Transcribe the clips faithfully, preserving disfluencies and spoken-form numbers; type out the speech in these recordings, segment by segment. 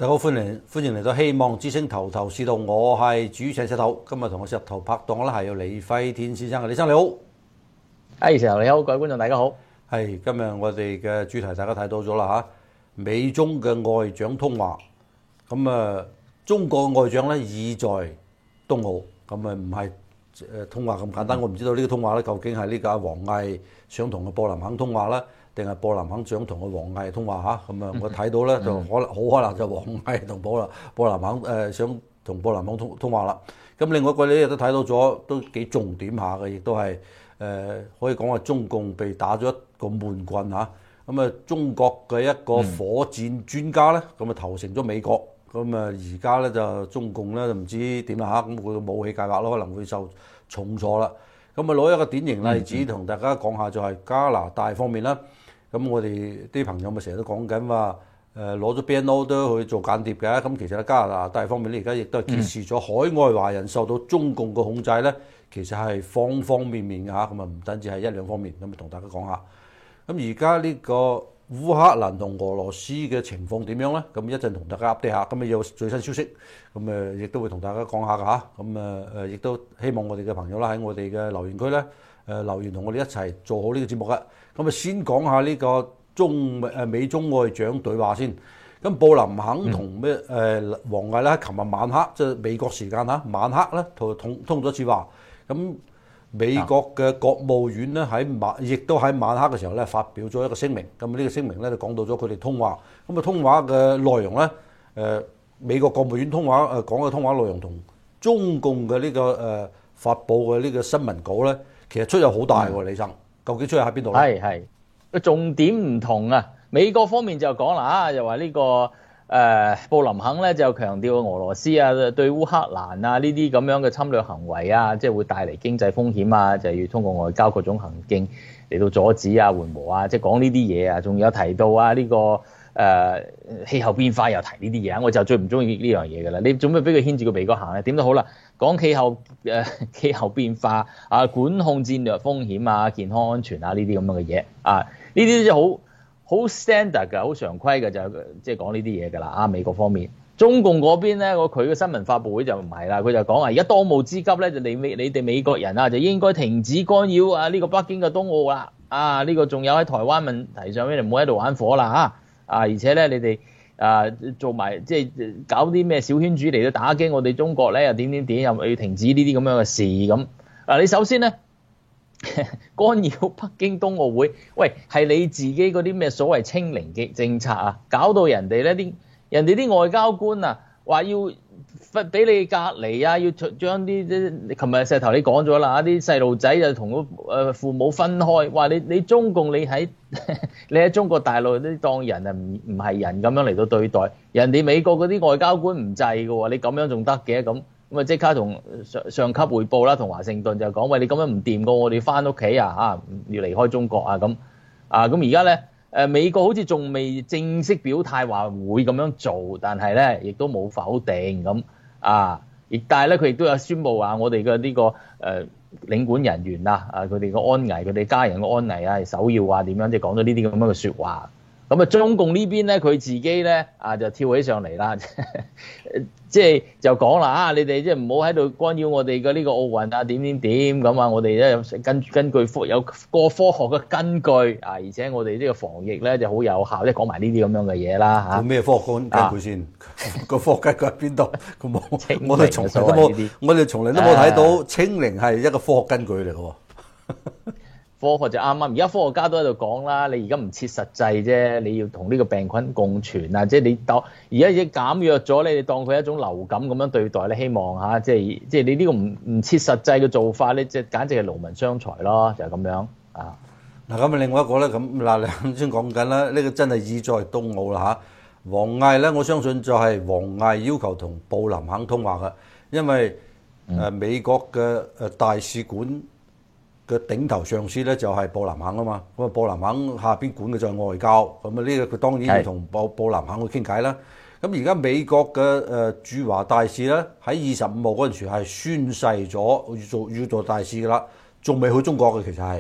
大家好，歡迎歡迎嚟到希望之星頭頭是道，我係主持人石頭。今日同我石頭拍檔咧係有李輝天先生嘅，李生你好。 係，石頭你好，各位觀眾大家好。 係今日我哋嘅主題大家睇到咗啦嚇，美中嘅外長通話。咁啊，中國嘅外長咧意在東澳，咁啊唔係誒通話咁簡單。我唔知道呢個通話咧究竟係呢個阿王毅想同個布林肯通話啦，定係布林肯想同個王毅通話嚇？咁啊，我睇到咧就可能好可能就王毅同布林布林肯誒想同布林肯通通話啦。咁另外一個你亦都睇到咗，都幾重點下嘅，亦都係誒可以講話中共被打咗一個悶棍嚇。咁啊，中國嘅一個火箭專家咧，咁啊投誠咗美國。咁啊，而家咧就中共咧就唔知點啦嚇，咁佢嘅武器計劃咯，可能會受重挫啦。咁啊，攞一個典型例子同大家講下，就係加拿大方面啦。咁我哋啲朋友咪成日都講緊話，誒攞咗 B N O 都去做間諜嘅。咁其實咧加拿大方面咧，而家亦都係揭示咗海外華人受到中共嘅控制咧，其實係方方面面嘅嚇。咁啊，唔單止係一兩方面，咁啊同大家講下。咁而家呢個烏克蘭同俄羅斯嘅情況點樣咧？咁一陣同大家 update 下，咁啊有最新消息，咁誒亦都會同大家講下㗎嚇。咁誒誒，亦都希望我哋嘅朋友啦喺我哋嘅留言區咧誒留言，同我哋一齊做好呢個節目嘅。咁啊先講下呢個中誒美中外長對話先。咁布林肯同咩誒王毅咧，琴日晚黑即係美國時間嚇晚黑咧，同通通咗次話。咁美國嘅國務院咧喺晚，亦都喺晚黑嘅時候咧發表咗一個聲明。咁呢個聲明咧就講到咗佢哋通話。咁啊通話嘅內容咧，誒美國國務院通話誒講嘅通話內容同中共嘅呢個誒發布嘅呢個新聞稿咧，其實出入好大喎，李生。究竟出入喺邊度咧？ 係係個重點唔同啊！美國方面就講啦啊，就話呢、這個誒、呃、布林肯咧就強調俄羅斯啊對烏克蘭啊呢啲咁樣嘅侵略行為啊，即係會帶嚟經濟風險啊，就要通過外交各種行徑嚟到阻止啊、緩和啊，即係講呢啲嘢啊，仲有提到啊呢、這個誒、呃、氣候變化又提呢啲嘢啊，我就最唔中意呢樣嘢㗎啦！你做咩俾佢牽住個鼻哥行咧？點都好啦，講氣候誒、呃、氣候變化啊、管控戰略風險啊、健康安全啊呢啲咁樣嘅嘢啊，呢啲就好好 standard 㗎，好常規㗎，就即係講呢啲嘢㗎啦。啊，美國方面，中共嗰邊咧，佢嘅新聞發佈會就唔係啦，佢就講啊，而家當務之急咧，就你美你哋美國人啊，就應該停止干擾啊呢個北京嘅冬奧啦。啊，呢、這個仲有喺台灣問題上面，你唔好喺度玩火啦嚇。啊，而且咧，你哋啊做埋即係搞啲咩小圈子嚟到打擊我哋中國咧，又點點點，又要停止呢啲咁樣嘅事咁。啊，你首先咧。干擾北京冬奧會，喂，係你自己嗰啲咩所謂清零嘅政策啊，搞到人哋咧啲人哋啲外交官啊，話要俾你隔離啊，要將啲啲，琴日石頭你講咗啦，啲細路仔就同誒父母分開，話你你中共你喺你喺中國大陸啲當人啊唔唔係人咁樣嚟到對待，人哋美國嗰啲外交官唔制嘅喎，你咁樣仲得嘅咁。咁啊！即刻同上上級彙報啦，同華盛頓就講：喂，你咁樣唔掂過，我哋翻屋企啊！嚇，要離開中國啊！咁啊！咁而家咧，誒美國好似仲未正式表態話會咁樣做，但係咧亦都冇否定咁啊！亦但係咧，佢亦都有宣布話，我哋嘅呢個誒、呃、領館人員啊，啊佢哋嘅安危，佢哋家人嘅安危啊，係首要啊，點樣即係講咗呢啲咁樣嘅説話。咁啊，中共呢邊咧，佢自己咧啊就跳起上嚟啦，即係就講啦啊，你哋即係唔好喺度干擾我哋嘅呢個奧運啊，點點點咁啊，我哋咧根根據科有個科學嘅根據啊，而且我哋呢個防疫咧就好有效，即係講埋呢啲咁樣嘅嘢啦嚇。 咩科學根根據先？個、啊、科學根據喺邊度？佢冇，我哋從來都冇，我哋從來都冇睇到清零係一個科學根據嚟嘅喎。 科學就啱啱，而家科學家都喺度講啦，你而家唔切實際啫，你要同呢個病菌共存啊，即係你當而家已經減弱咗，你當佢一種流感咁樣對待咧，希望嚇，即係即係你呢個唔唔切實際嘅做法咧，即係簡直係勞民傷財咯，就係、是、咁樣啊。嗱咁啊，另外一個咧咁嗱，你啱先講緊啦，呢、這個真係意在東奧啦嚇。王毅咧，我相信就係王毅要求同布林肯通話嘅，因為誒、嗯呃、美國嘅誒大使館嘅頂頭上司咧就係布林肯啊嘛，咁啊布林肯下邊管嘅就係外交，咁啊呢個佢當然要同布布林肯去傾偈啦。咁而家美國嘅誒駐華大使咧喺二十五號嗰陣時係宣誓咗要做要做大使噶啦，仲未去中國嘅其實係，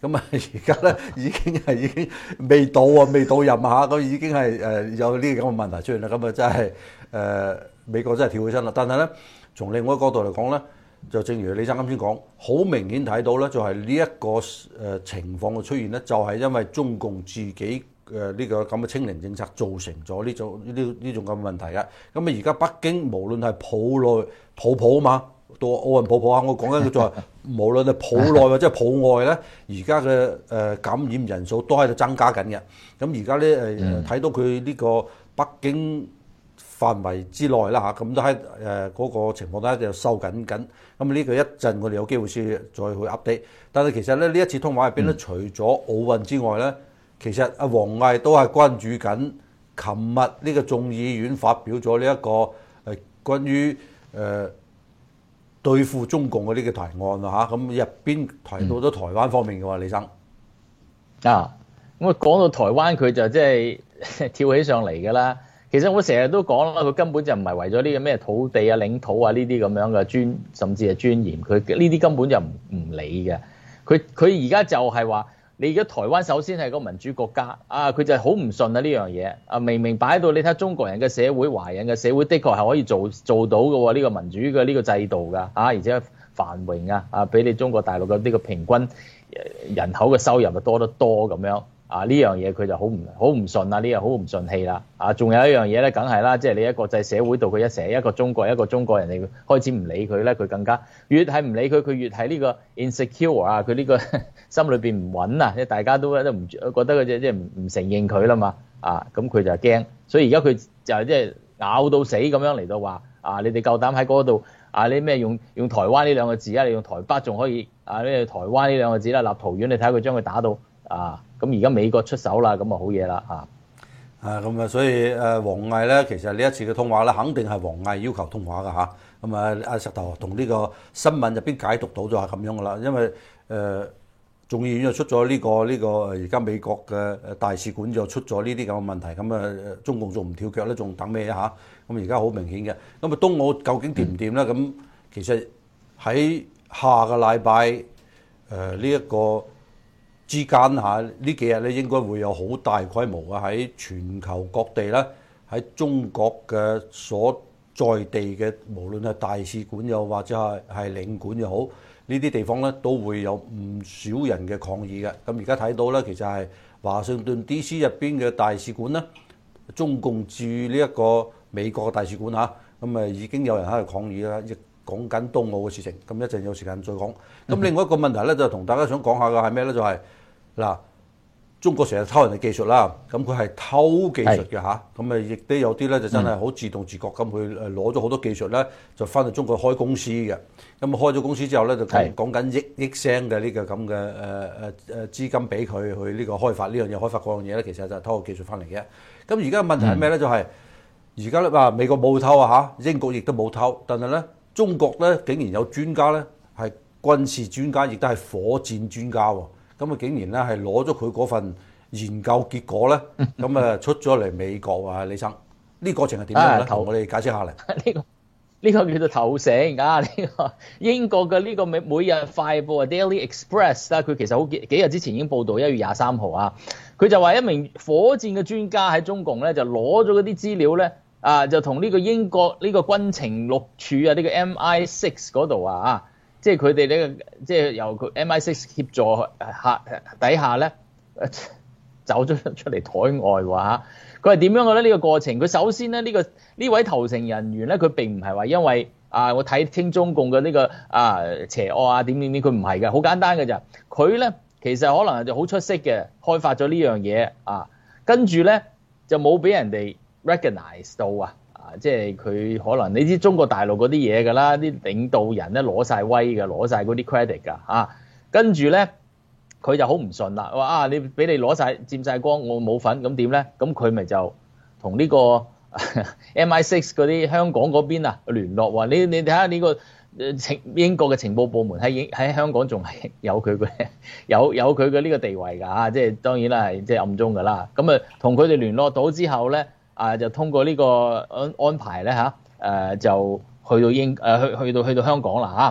咁啊而家咧已經係已經未到啊，未到任下，咁已經係誒有呢啲咁嘅問題出現啦。咁啊真係誒、呃、美國真係跳起身啦。但係咧從另外一個角度嚟講咧，就正如李生啱先講，好明顯睇到咧，就係呢一個誒情況嘅出現咧，就係因為中共自己誒呢個咁嘅清零政策造成咗呢種呢呢種咁嘅問題嘅。咁啊而家北京無論係普內普普啊嘛，到奧運普普啊，我講緊嘅就係無論係普內或者係普外咧，而家嘅誒感染人數都喺度增加緊嘅。咁而家咧誒睇到佢呢個北京範圍之內啦嚇，咁都喺誒嗰個情況都喺度收緊緊。咁呢個一陣我哋有機會先再去 update。但係其實咧呢一次通話入邊咧，除咗奧運之外咧，其實阿王毅都係關注緊，琴日呢個眾議院發表咗呢一個誒關於誒、呃、對付中共嘅呢個提案啊嚇，咁入邊提到咗台灣方面嘅喎，李生啊，咁啊講到台灣佢就即係跳起上嚟㗎啦。其實我成日都講啦，佢根本就唔係為咗呢個咩土地啊、領土啊呢啲咁樣嘅尊，甚至係尊嚴，佢呢啲根本就唔唔理嘅。佢佢而家就係話，你而家台灣首先係個民主國家啊，佢就好唔順啊呢樣嘢啊，明明擺喺度，你睇中國人嘅社會、華人嘅社會，的確係可以做做到嘅喎，呢個民主嘅呢個制度㗎啊，而且繁榮啊啊，比你中國大陸嘅呢個平均人口嘅收入就多得多咁樣。啊！呢樣嘢佢就好唔好唔順啊！呢樣好唔順氣啦！啊，仲有一樣嘢咧，梗係啦，即係你喺國際社會度，佢一成一個中國一個中國人哋開始唔理佢咧，佢更加越係唔理佢，佢越係呢個 insecure 啊！佢呢個心裏邊唔穩啊！即係大家都都唔覺得佢即係唔唔承認佢啦嘛！啊，咁佢就驚，所以而家佢就係即係咬到死咁樣嚟到話啊！你哋夠膽喺嗰度啊？你咩用用台灣呢兩個字啊？你用台北仲可以啊？呢台灣呢兩個字啦，立陶宛你睇下佢將佢打到啊！咁而家美國出手啦，咁啊好嘢啦嚇！ 啊咁啊，所以誒王毅咧，其實呢一次嘅通話咧，肯定係王毅要求通話噶嚇。咁啊，阿石頭同呢個新聞入邊解讀到就係咁樣噶啦，因為誒眾議院就出咗呢個呢個而家美國嘅大使館就出咗呢啲咁嘅問題，咁啊中共仲唔跳腳咧？仲等咩啊嚇？咁而家好明顯嘅。咁啊東奧究竟掂唔掂咧？咁、嗯、其實喺下個禮拜誒呢一個之間嚇呢幾日咧，應該會有好大規模嘅喺全球各地咧，喺中國嘅所在地嘅，無論係大使館又或者係係領館又好，呢啲地方咧都會有唔少人嘅抗議嘅。咁而家睇到咧，其實係華盛頓 D C 入邊嘅大使館咧，中共駐呢一個美國嘅大使館嚇，咁啊已經有人喺度抗議啦，亦講緊東奧嘅事情。咁一陣有時間再講。咁另外一個問題咧，就同大家想講下嘅係咩咧？就係、是嗱，中國成日偷人哋技術啦，咁佢係偷技術嘅嚇，咁啊亦都有啲咧就真係好自動自覺咁去誒攞咗好多技術咧，就翻去中國開公司嘅。咁開咗公司之後咧，就講講緊億億聲嘅呢個咁嘅誒誒誒資金俾佢去呢個開發呢樣嘢，開發嗰樣嘢咧，其實就係偷個技術翻嚟嘅。咁而家問題係咩咧？就係而家咧話美國冇偷啊嚇，英國亦都冇偷，但係咧中國咧竟然有專家咧係軍事專家，亦都係火箭專家喎。咁啊，竟然咧係攞咗佢嗰份研究結果咧，咁啊出咗嚟美國啊，李生，呢、這個過程係點樣咧？同、啊、我哋解釋下嚟。呢、這個呢、這個叫做投誠啊！呢、這個英國嘅呢個每每日快報啊 Daily Express 啦，佢其實好幾幾日之前已經報導，一月廿三號啊，佢就話一名火箭嘅專家喺中共咧就攞咗嗰啲資料咧啊，就同呢個英國呢個軍情六處啊，呢、這個 M I 六嗰度啊啊。即係佢哋呢個，即係由佢 M I 六協助下底下咧，走咗出嚟海外喎嚇。佢係點樣嘅咧？呢、這個過程，佢首先咧呢、這個呢位投誠人員咧，佢並唔係話因為啊我睇清中共嘅呢、這個啊邪惡啊點點點，佢唔係嘅，好簡單嘅咋。佢咧其實可能就好出色嘅，開發咗呢樣嘢啊，跟住咧就冇俾人哋 recognize 到啊。即係佢可能你知中國大陸嗰啲嘢㗎啦，啲領導人咧攞晒威嘅，攞晒嗰啲 credit 㗎嚇。跟住咧佢就好唔順啦，話啊你俾你攞晒佔晒光，我冇份，咁點咧？咁佢咪就同呢個 M I 六嗰啲香港嗰邊啊聯絡話你你睇下呢個情英國嘅情報部門喺喺香港仲係有佢嘅有有佢嘅呢個地位㗎嚇。即係當然啦係即係暗中㗎啦。咁啊同佢哋聯絡到之後咧。啊，就通過呢個安安排咧嚇，誒、啊、就去到英誒去去到去到香港啦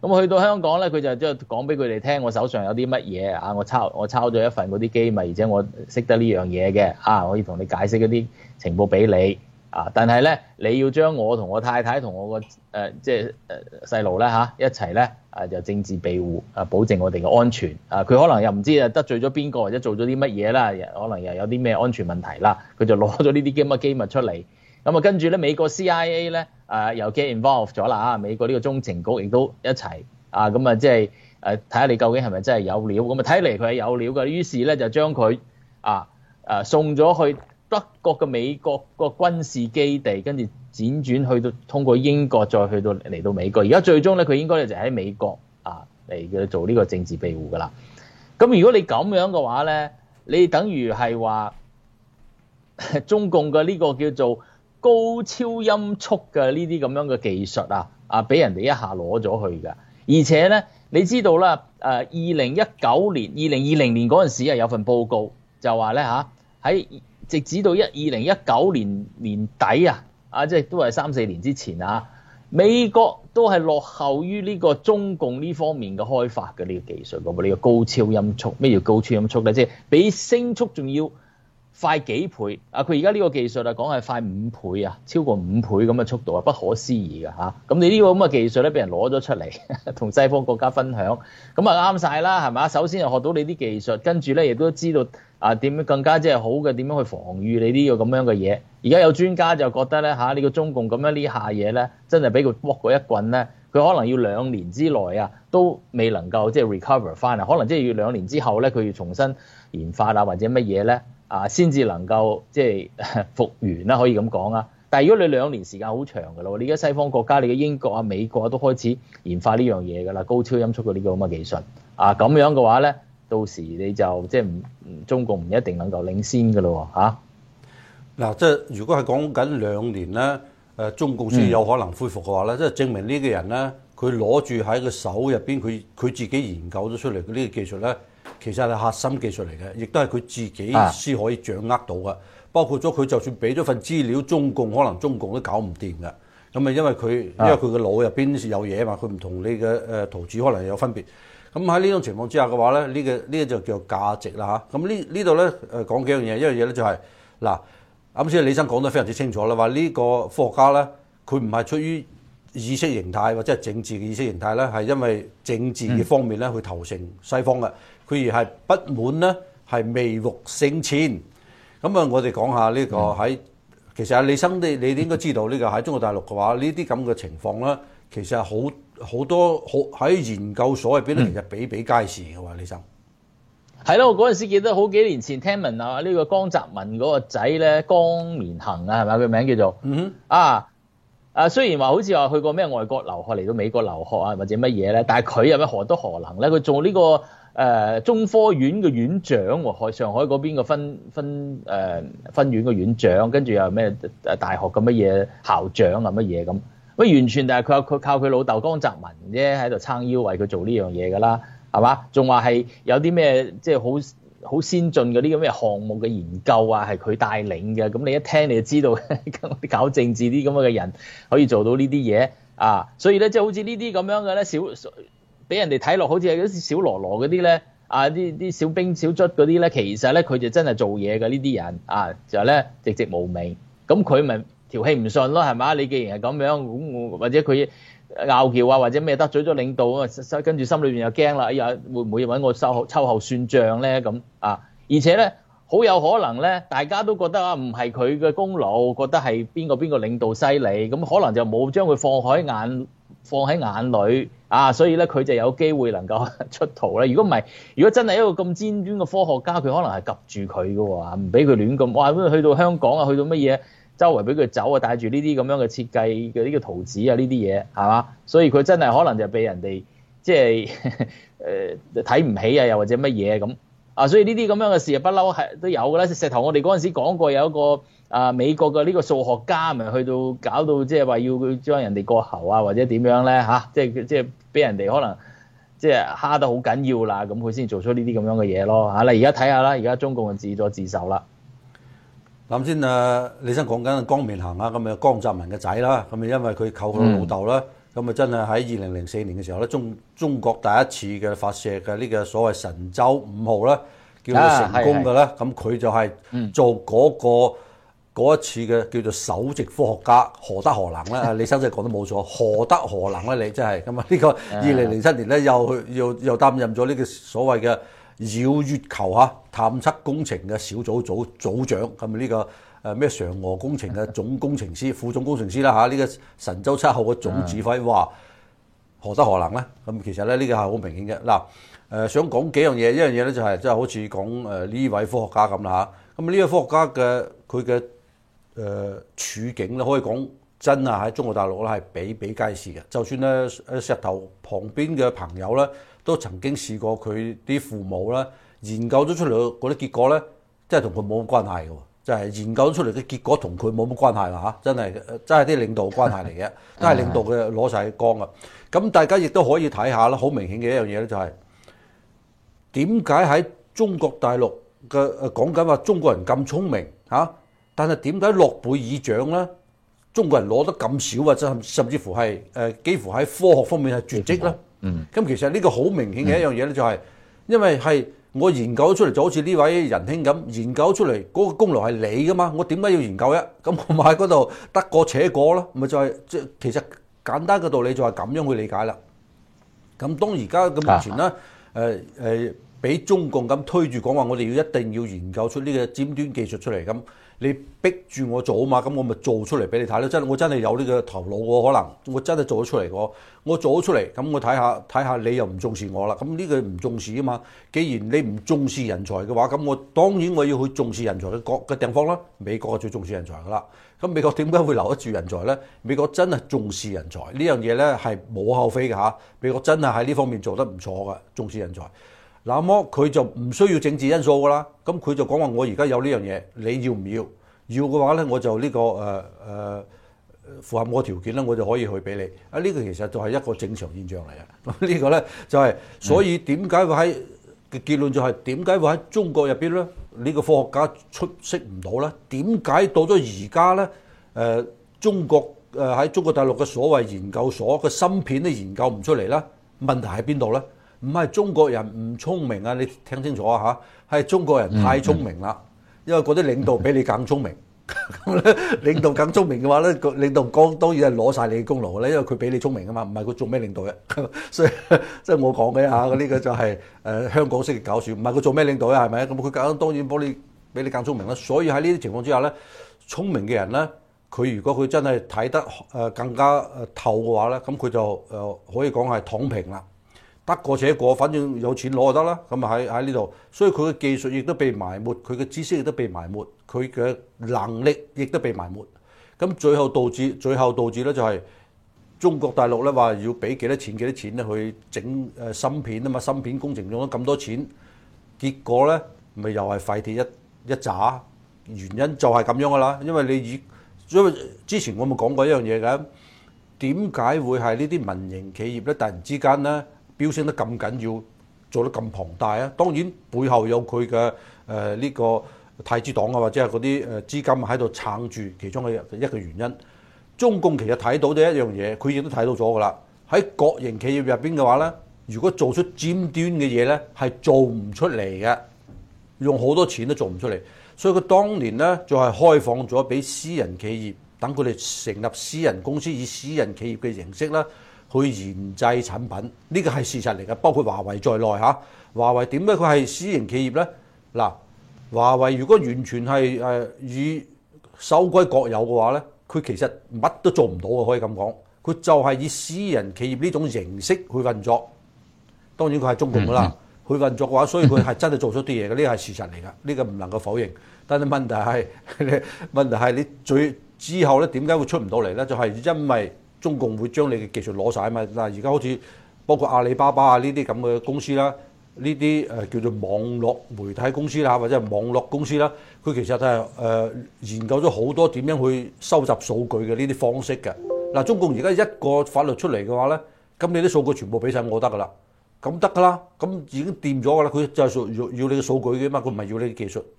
咁去到香港咧，佢就即係講俾佢哋聽，我手上有啲乜嘢啊，我抄我抄咗一份嗰啲機密，而且我識得呢樣嘢嘅啊，我可以同你解釋嗰啲情報俾你啊。但係咧，你要將我同我太太同我個誒即係誒細路咧嚇一齊咧啊，就政治庇護啊，保證我哋嘅安全啊。佢可能又唔知啊得罪咗邊個或者做咗啲乜嘢啦，可能又有啲咩安全問題啦，佢就攞咗呢啲機密機密出嚟。咁啊，跟住咧，美國 C I A 咧，誒又 get involved 咗啦啊！美國呢個中情局亦都一齊啊，咁啊，即係誒睇下你究竟係咪真係有料？咁啊，睇嚟佢係有料嘅，於是咧就將佢啊誒送咗去德國嘅美國個軍事基地，跟住輾轉去到通過英國，再去到嚟到美國。而家最終咧，佢應該就喺美國啊嚟嘅做呢個政治庇護噶啦。咁如果你咁樣嘅話咧，你等於係話中共嘅呢個叫做高超音速嘅呢啲咁樣嘅技術啊，啊俾人哋一下攞咗去㗎。而且咧，你知道啦，誒二零一九年、二零二零年嗰陣時啊，有份報告就話咧嚇，喺直至到一二零一九年年底啊，啊即係都係三四年之前啊，美國都係落後於呢個中共呢方面嘅開發嘅呢個技術嘅，呢個高超音速。咩叫高超音速咧？即係比聲速仲要快幾倍啊！佢而家呢個技術啊，講係快五倍啊，超過五倍咁嘅速度啊，不可思議㗎嚇！咁你呢個咁嘅技術咧，俾人攞咗出嚟，同西方國家分享，咁啊啱晒啦，係嘛？首先又學到你啲技術，跟住咧亦都知道啊點樣更加即係好嘅點樣去防禦你呢個咁樣嘅嘢。而家有專家就覺得咧嚇，呢個中共咁樣呢下嘢咧，真係俾佢剝過一棍咧，佢可能要兩年之內啊，都未能夠即係 recover 翻啊，可能即係要兩年之後咧，佢要重新研發啊或者乜嘢咧。啊，先至能夠即係復原啦，可以咁講啊。但係如果你兩年時間好長㗎咯，你而家西方國家，你嘅英國啊、美國啊都開始研發呢樣嘢㗎啦，高超音速嘅呢個咁嘅技術啊，咁樣嘅話咧，到時你就即係唔中共唔一定能夠領先㗎咯喎嚇。 嗱，即係如果係講緊兩年咧，誒中共先有可能恢復嘅話咧，即係、嗯、證明呢個人咧，佢攞住喺個手入邊，佢佢自己研究咗出嚟嘅呢個技術咧。其實係核心技術嚟嘅，亦都係佢自己先可以掌握到嘅。包括咗佢就算俾咗份資料，中共可能中共都搞唔掂嘅。咁啊，因為佢因為佢個腦入邊有嘢嘛，佢唔同你嘅誒圖紙可能有分別。咁喺呢種情況之下嘅話咧，呢、這個呢、這個就叫價值啦嚇。咁呢呢度咧誒講幾樣嘢，一樣嘢咧就係、是、嗱，啱先李生講得非常之清楚啦，話呢個科學家咧，佢唔係出於意識形態或者係政治嘅意識形態咧，係因為政治嘅方面咧去投誠西方嘅。佢而係不滿咧，係未獲勝遷。咁啊，我哋講下呢個喺其實阿李生你你應該知道呢個喺中國大陸嘅話，呢啲咁嘅情況咧，其實係好好多好喺研究所入邊咧，其實比比皆是嘅喎，李生。 係咯，我嗰陣時記得好幾年前聽聞啊，呢個江澤民嗰個仔咧，江連恒啊，係咪佢名叫做？嗯哼。啊啊，雖然話好似話去過咩外國留學嚟到美國留學啊，或者乜嘢咧，但係佢有咩何德何能咧？佢做呢個。誒、呃、中科院嘅院長喎，海上海嗰邊嘅分分誒、呃、分院嘅院長，跟住又咩誒大學嘅乜嘢校長啊乜嘢咁，喂完全就係佢佢靠佢老豆江澤民啫喺度撐腰為佢做呢樣嘢㗎啦，係嘛？仲話係有啲咩即係好好先進嘅呢個咩項目嘅研究啊，係佢帶領嘅，咁你一聽你就知道搞政治啲咁嘅人可以做到呢啲嘢啊，所以咧即係好似呢啲咁樣嘅咧小。俾人哋睇落好似係嗰啲小羅羅嗰啲咧，啊啲啲小兵小卒嗰啲咧，其實咧佢就真係做嘢嘅呢啲人啊，就咧籍籍無名，咁佢咪條氣唔順咯，係嘛？你既然係咁樣，咁或者佢拗撬啊，或者咩得罪咗領導啊，跟住心裏邊又驚啦，哎呀會唔會揾我收後秋後算賬咧？咁啊，而且咧好有可能咧，大家都覺得啊唔係佢嘅功勞，覺得係邊個邊個領導犀利，咁可能就冇將佢放喺眼放喺眼裏。啊，所以咧佢就有機會能夠出逃咧。如果唔係，如果真係一個咁尖端嘅科學家，佢可能係及住佢嘅喎，唔俾佢亂咁。哇！去到香港啊，去到乜嘢，周圍俾佢走啊，帶住呢啲咁樣嘅設計嘅呢個圖紙啊，呢啲嘢係嘛？所以佢真係可能就俾人哋即係誒睇唔起啊，又或者乜嘢咁啊。所以呢啲咁樣嘅事啊，不嬲係都有㗎啦。石頭我哋嗰陣時講過有一個。啊！美國嘅呢個數學家咪去到搞到即係話要佢將人哋過喉啊，或者點樣咧嚇？即係即係俾人哋可能即係蝦得好緊要啦，咁佢先做出呢啲咁樣嘅嘢咯嚇。你而家睇下啦，而家中共就自作自受啦。 啱先啊，李生講緊江面行啊，咁啊江澤民嘅仔啦，咁啊因為佢靠佢老豆啦， 咁啊真係喺二零零四年嘅時候咧，中中國第一次嘅發射嘅呢個所謂神舟五號咧，叫做成功嘅咧。咁佢、啊、就係做嗰、那個嗰、嗯、一次嘅叫做首席科學家，何德何能咧？李生真係講得冇錯，何德何能咧？你真係咁啊！呢個二零零七年咧，又又又擔任咗呢個所謂嘅繞月球嚇探測工程嘅小組組組長，咁啊呢個。誒咩嫦娥工程嘅總工程師、副總工程師啦嚇，呢、這個神舟七號嘅總指揮，哇，何德何能咧？咁其實咧呢個係好明顯嘅。嗱，誒想講幾樣嘢，一樣嘢咧就係即係好似講誒呢位科學家咁啦嚇。咁呢位科學家嘅佢嘅誒處境咧，可以講真係喺中國大陸咧係比比皆是嘅。就算咧誒石頭旁邊嘅朋友咧，都曾經試過佢啲父母咧研究咗出嚟嗰啲結果咧，真係同佢冇乜關係嘅喎。就係研究出嚟嘅結果同佢冇乜關係啦嚇，真係真係啲領導關係嚟嘅，都係領導嘅攞晒光啊！咁大家亦都可以睇下啦，好明顯嘅一樣嘢咧就係點解喺中國大陸嘅誒講緊話中國人咁聰明嚇，但係點解諾貝爾獎咧中國人攞得咁少啊？甚甚至乎係誒幾乎喺科學方面係絕跡咧？嗯，咁其實呢個好明顯嘅一樣嘢咧就係因為係。我研究出嚟就好似呢位仁兄咁，研究出嚟嗰個功勞係你噶嘛，我點解要研究啫？咁我咪喺嗰度得過且過咯，咪就係即係其實簡單嘅道理就係咁樣去理解啦。咁當而家嘅目前咧，誒誒俾中共咁推住講話，我哋要一定要研究出呢個尖端技術出嚟咁。你逼住我做啊嘛，咁我咪做出嚟俾你睇咯。真係我真係有呢個頭腦喎，可能我真係做咗出嚟喎。我做咗出嚟，咁我睇下睇下你又唔重視我啦。咁呢個唔重視啊嘛。既然你唔重視人才嘅話，咁我當然我要去重視人才嘅國嘅地方啦。美國係最重視人才噶啦。咁美國點解會留得住人才咧？美國真係重視人才呢樣嘢咧，係冇後非嘅嚇。美國真係喺呢方面做得唔錯嘅，重視人才。那麼佢就唔需要政治因素㗎啦，咁佢就講話我而家有呢樣嘢，你要唔要？要嘅話咧，我就呢、這個誒誒、呃呃、符合我條件咧，我就可以去俾你。啊，呢、這個其實就係一個正常現象嚟嘅。咁呢個咧就係、是，所以點解會喺嘅結論就係點解會喺中國入邊咧？呢、這個科學家出色唔到咧？點解到咗而家咧？誒、呃，中國誒喺、呃、中國大陸嘅所謂研究所嘅芯片都研究唔出嚟啦？問題喺邊度咧？唔係中國人唔聰明啊！你聽清楚啊嚇，係中國人太聰明啦。因為嗰啲領導比你更聰明，咁咧領導更聰明嘅話咧，個領導當當然係攞晒你嘅功勞咧，因為佢比你聰明啊嘛，唔係佢做咩領導嘅，所以即係我講嘅嚇，呢個就係誒香港式嘅搞笑，唔係佢做咩領導啊，係咪？咁佢梗當然幫你比你更聰明啦。所以喺呢啲情況之下咧，聰明嘅人咧，佢如果佢真係睇得誒更加誒透嘅話咧，咁佢就誒可以講係躺平啦。得過且過，反正有錢攞就得啦。咁啊喺喺呢度，所以佢嘅技術亦都被埋沒，佢嘅知識亦都被埋沒，佢嘅能力亦都被埋沒。咁最後導致，最後導致咧就係中國大陸咧話要俾幾多錢幾多錢咧去整誒芯片啊嘛，芯片工程用咗咁多錢，結果咧咪又係廢鐵一一紮。原因就係咁樣噶啦，因為你以因為之前我咪講過一樣嘢嘅，點解會係呢啲民營企業咧突然之間咧？飆升得咁緊要，做得咁龐大啊！當然背後有佢嘅誒呢個太子黨啊，或者係嗰啲誒資金喺度撐住，其中嘅一個原因。中共其實睇到咗一樣嘢，佢亦都睇到咗㗎啦。喺國營企業入邊嘅話咧，如果做出尖端嘅嘢咧，係做唔出嚟嘅，用好多錢都做唔出嚟。所以佢當年咧就係開放咗俾私人企業，等佢哋成立私人公司，以私人企業嘅形式啦。去研製產品，呢個係事實嚟嘅，包括華為在內嚇。華為點解佢係私營企業咧？嗱，華為如果完全係誒以收歸國有嘅話咧，佢其實乜都做唔到嘅，可以咁講。佢就係以私人企業呢種形式去運作。當然佢係中共㗎啦，去運作嘅話，所以佢係真係做出啲嘢嘅，呢個係事實嚟㗎，呢個唔能夠否認。但係問題係，問題係你最之後咧點解會出唔到嚟咧？就係因為中共會將你嘅技術攞晒啊嘛！嗱，而家好似包括阿里巴巴啊呢啲咁嘅公司啦，呢啲誒叫做網絡媒體公司啦，或者係網絡公司啦，佢其實係誒、呃、研究咗好多點樣去收集數據嘅呢啲方式嘅。嗱，中共而家一個法律出嚟嘅話咧，咁你啲數據全部俾晒我得噶啦，咁得噶啦，咁已經掂咗噶啦，佢就係要要你嘅數據嘅嘛，佢唔係要你嘅技術。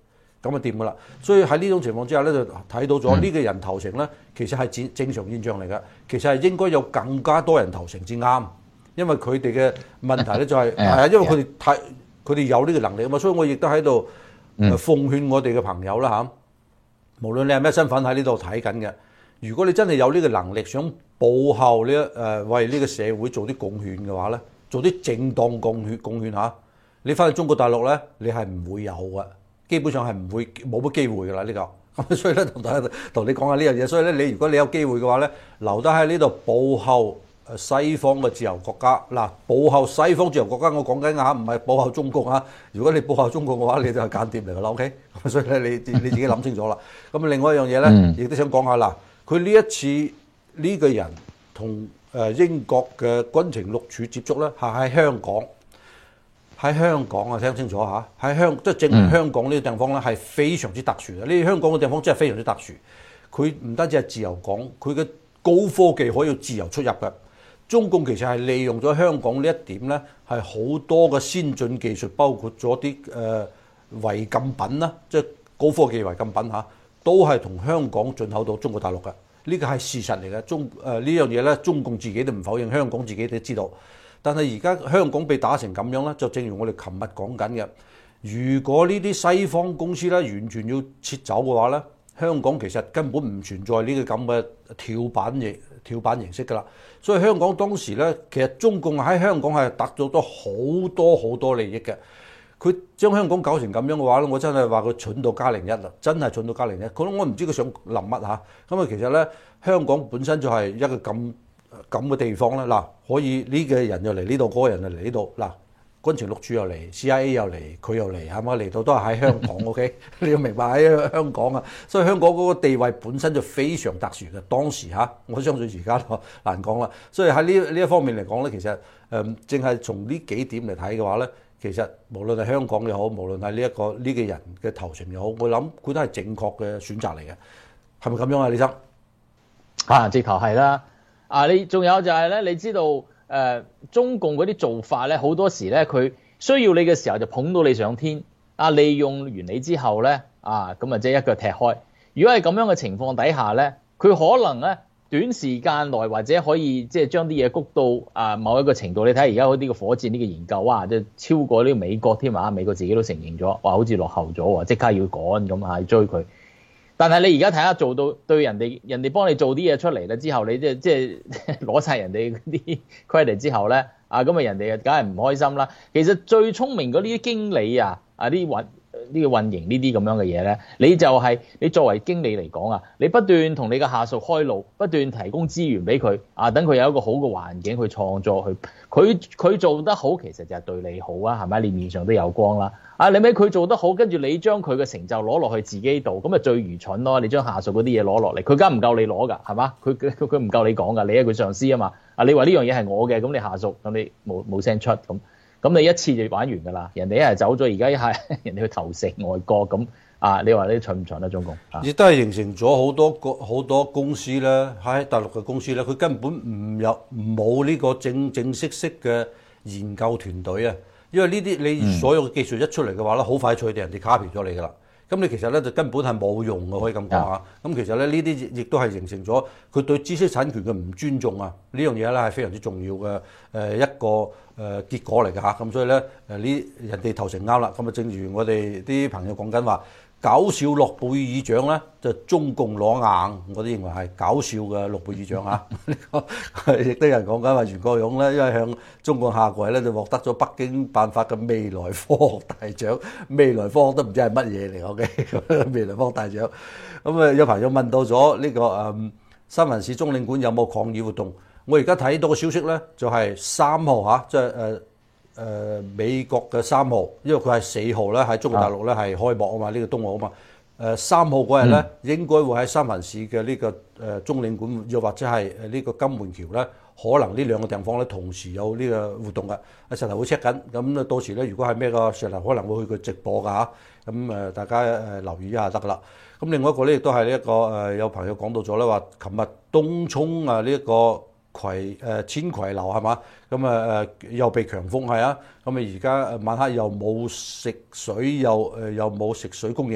咁就掂噶啦。所以喺呢種情況之下咧，就睇到咗呢個人投誠咧，其實係正正常現象嚟嘅。其實係應該有更加多人投誠至啱，因為佢哋嘅問題咧就係係啊，因為佢哋太佢哋有呢個能力啊嘛。所以我亦都喺度奉勸我哋嘅朋友啦嚇，無論你係咩身份喺呢度睇緊嘅，如果你真係有呢個能力想報效呢一誒為呢個社會做啲貢獻嘅話咧，做啲正當貢獻貢獻嚇，你翻去中國大陸咧，你係唔會有嘅。基本上係唔會冇乜機會㗎啦呢個，咁所以咧同大家同你講下呢樣嘢。所以咧，你如果你有機會嘅話咧，留低喺呢度報效誒西方嘅自由國家。嗱，報效西方自由國家，我講緊嚇，唔係報效中國嚇。如果你報效中國嘅話，你就係間諜嚟㗎啦。OK，咁所以咧，你你自己諗清楚啦。咁另外一樣嘢咧，亦都想講下嗱，佢呢一次呢個人同誒英國嘅軍情六處接觸咧，係喺香港。喺香港啊，聽清楚嚇！喺香即係證明香港呢個地方咧係非常之特殊嘅。呢香港嘅地方真係非常之特殊。佢唔單止係自由港，佢嘅高科技可以自由出入嘅。中共其實係利用咗香港呢一點咧，係好多嘅先進技術，包括咗啲誒違禁品啦，即係高科技違禁品嚇，都係同香港進口到中國大陸嘅。呢個係事實嚟嘅。中誒、呃、呢樣嘢咧，中共自己都唔否認，香港自己都知道。但係而家香港被打成咁樣咧，就正如我哋琴日講緊嘅，如果呢啲西方公司咧完全要撤走嘅話咧，香港其實根本唔存在呢個咁嘅跳板形跳板形式㗎啦。所以香港當時咧，其實中共喺香港係得到咗好多好多利益嘅。佢將香港搞成咁樣嘅話咧，我真係話佢蠢到加零一啦，真係蠢到加零一。佢我唔知佢想諗乜嚇。咁啊，其實咧香港本身就係一個咁咁嘅地方咧，嗱可以呢個人又嚟呢度，嗰個人又嚟呢度，嗱軍情六處又嚟 ，C I A 又嚟，佢又嚟，係嘛嚟到都係喺香港，OK？ 你要明白喺香港啊，所以香港嗰個地位本身就非常特殊嘅。當時嚇，我相信而家都難講啦。所以喺呢呢一方面嚟講咧，其實誒淨係從呢幾點嚟睇嘅話咧，其實無論係香港又好，無論係呢一個呢、這個人嘅投誠又好，我諗佢都係正確嘅選擇嚟嘅，係咪咁樣啊，李生？ 啊，直頭係啦。啊！你仲有就係咧，你知道誒、呃、中共嗰啲做法咧，好多時咧佢需要你嘅時候就捧到你上天，啊利用完你之後咧，啊咁啊即係一腳踢開。如果係咁樣嘅情況底下咧，佢可能咧短時間內或者可以即係將啲嘢谷到啊某一個程度。你睇而家嗰啲個火箭呢個研究哇，即係超過呢個美國添啊！美國自己都承認咗，話好似落後咗喎，即刻要趕咁啊，追佢。但係你而家睇下做到對人哋，人哋幫你做啲嘢出嚟咧之後，你即係即係攞晒人哋嗰啲 credit 之後咧，啊咁啊人哋啊梗係唔開心啦。其實最聰明嗰啲經理啊，啊啲運呢個運營呢啲咁樣嘅嘢咧，你就係、是、你作為經理嚟講啊，你不斷同你嘅下屬開路，不斷提供資源俾佢啊，等佢有一個好嘅環境去創作，去佢佢做得好，其實就係對你好啊，係咪？你面上都有光啦。啊！你咪佢做得好，跟住你將佢嘅成就攞落去自己度，咁咪最愚蠢咯！你將下屬嗰啲嘢攞落嚟，佢梗唔夠你攞㗎，係嘛？佢佢佢唔夠你講㗎，你係佢上司啊嘛！啊，你話呢樣嘢係我嘅，咁你下屬咁你冇冇聲出咁，咁你一次就玩完㗎啦。人哋一係走咗，而家一係人哋去投誠外國咁啊！你話你蠢唔蠢啊？中共亦都係形成咗好多個好多公司咧，喺大陸嘅公司咧，佢根本唔有冇呢個正正式式嘅研究團隊啊！因為呢啲你所有嘅技術一出嚟嘅話咧，好快脆地人哋 copy 咗你㗎啦。咁你其實咧就根本係冇用嘅，可以咁講下。咁其實咧呢啲亦都係形成咗佢對知識產權嘅唔尊重啊！呢樣嘢咧係非常之重要嘅誒一個誒結果嚟嘅嚇。咁所以咧誒呢人哋投誠啱啦。咁啊，正如我哋啲朋友講緊話，搞笑諾貝爾獎咧就中共攞硬，我都認為係搞笑嘅諾貝爾獎嚇。呢個亦都有人講緊話袁國勇咧，因為向中共下跪咧，就獲得咗北京頒發嘅未來科學大獎。未來科學都唔知係乜嘢嚟，OK？未來科學大獎。咁啊，有朋友問到咗呢個誒三藩市中領館有冇抗議活動？我而家睇到個消息咧，就係三號嚇，即係誒。誒、呃、美國嘅三號，因為佢係四號咧喺中國大陸咧係開幕啊嘛，呢、這個冬奧啊嘛。誒三號嗰日咧應該會喺三藩市嘅呢、這個誒、呃、中領館，又或者係誒呢個金門橋咧，可能呢兩個地方咧同時有呢個活動嘅。阿石頭會 check 緊，咁啊到時咧如果係咩個石頭可能會去佢直播㗎嚇，咁誒大家誒留意一下得㗎啦。咁另外一個咧亦都係呢一個誒有朋友講到咗咧話，琴日東涌啊呢一個。葵誒千葵樓係嘛？咁啊誒又被強風係啊！咁啊而家晚黑又冇食水，又誒又冇食水供應。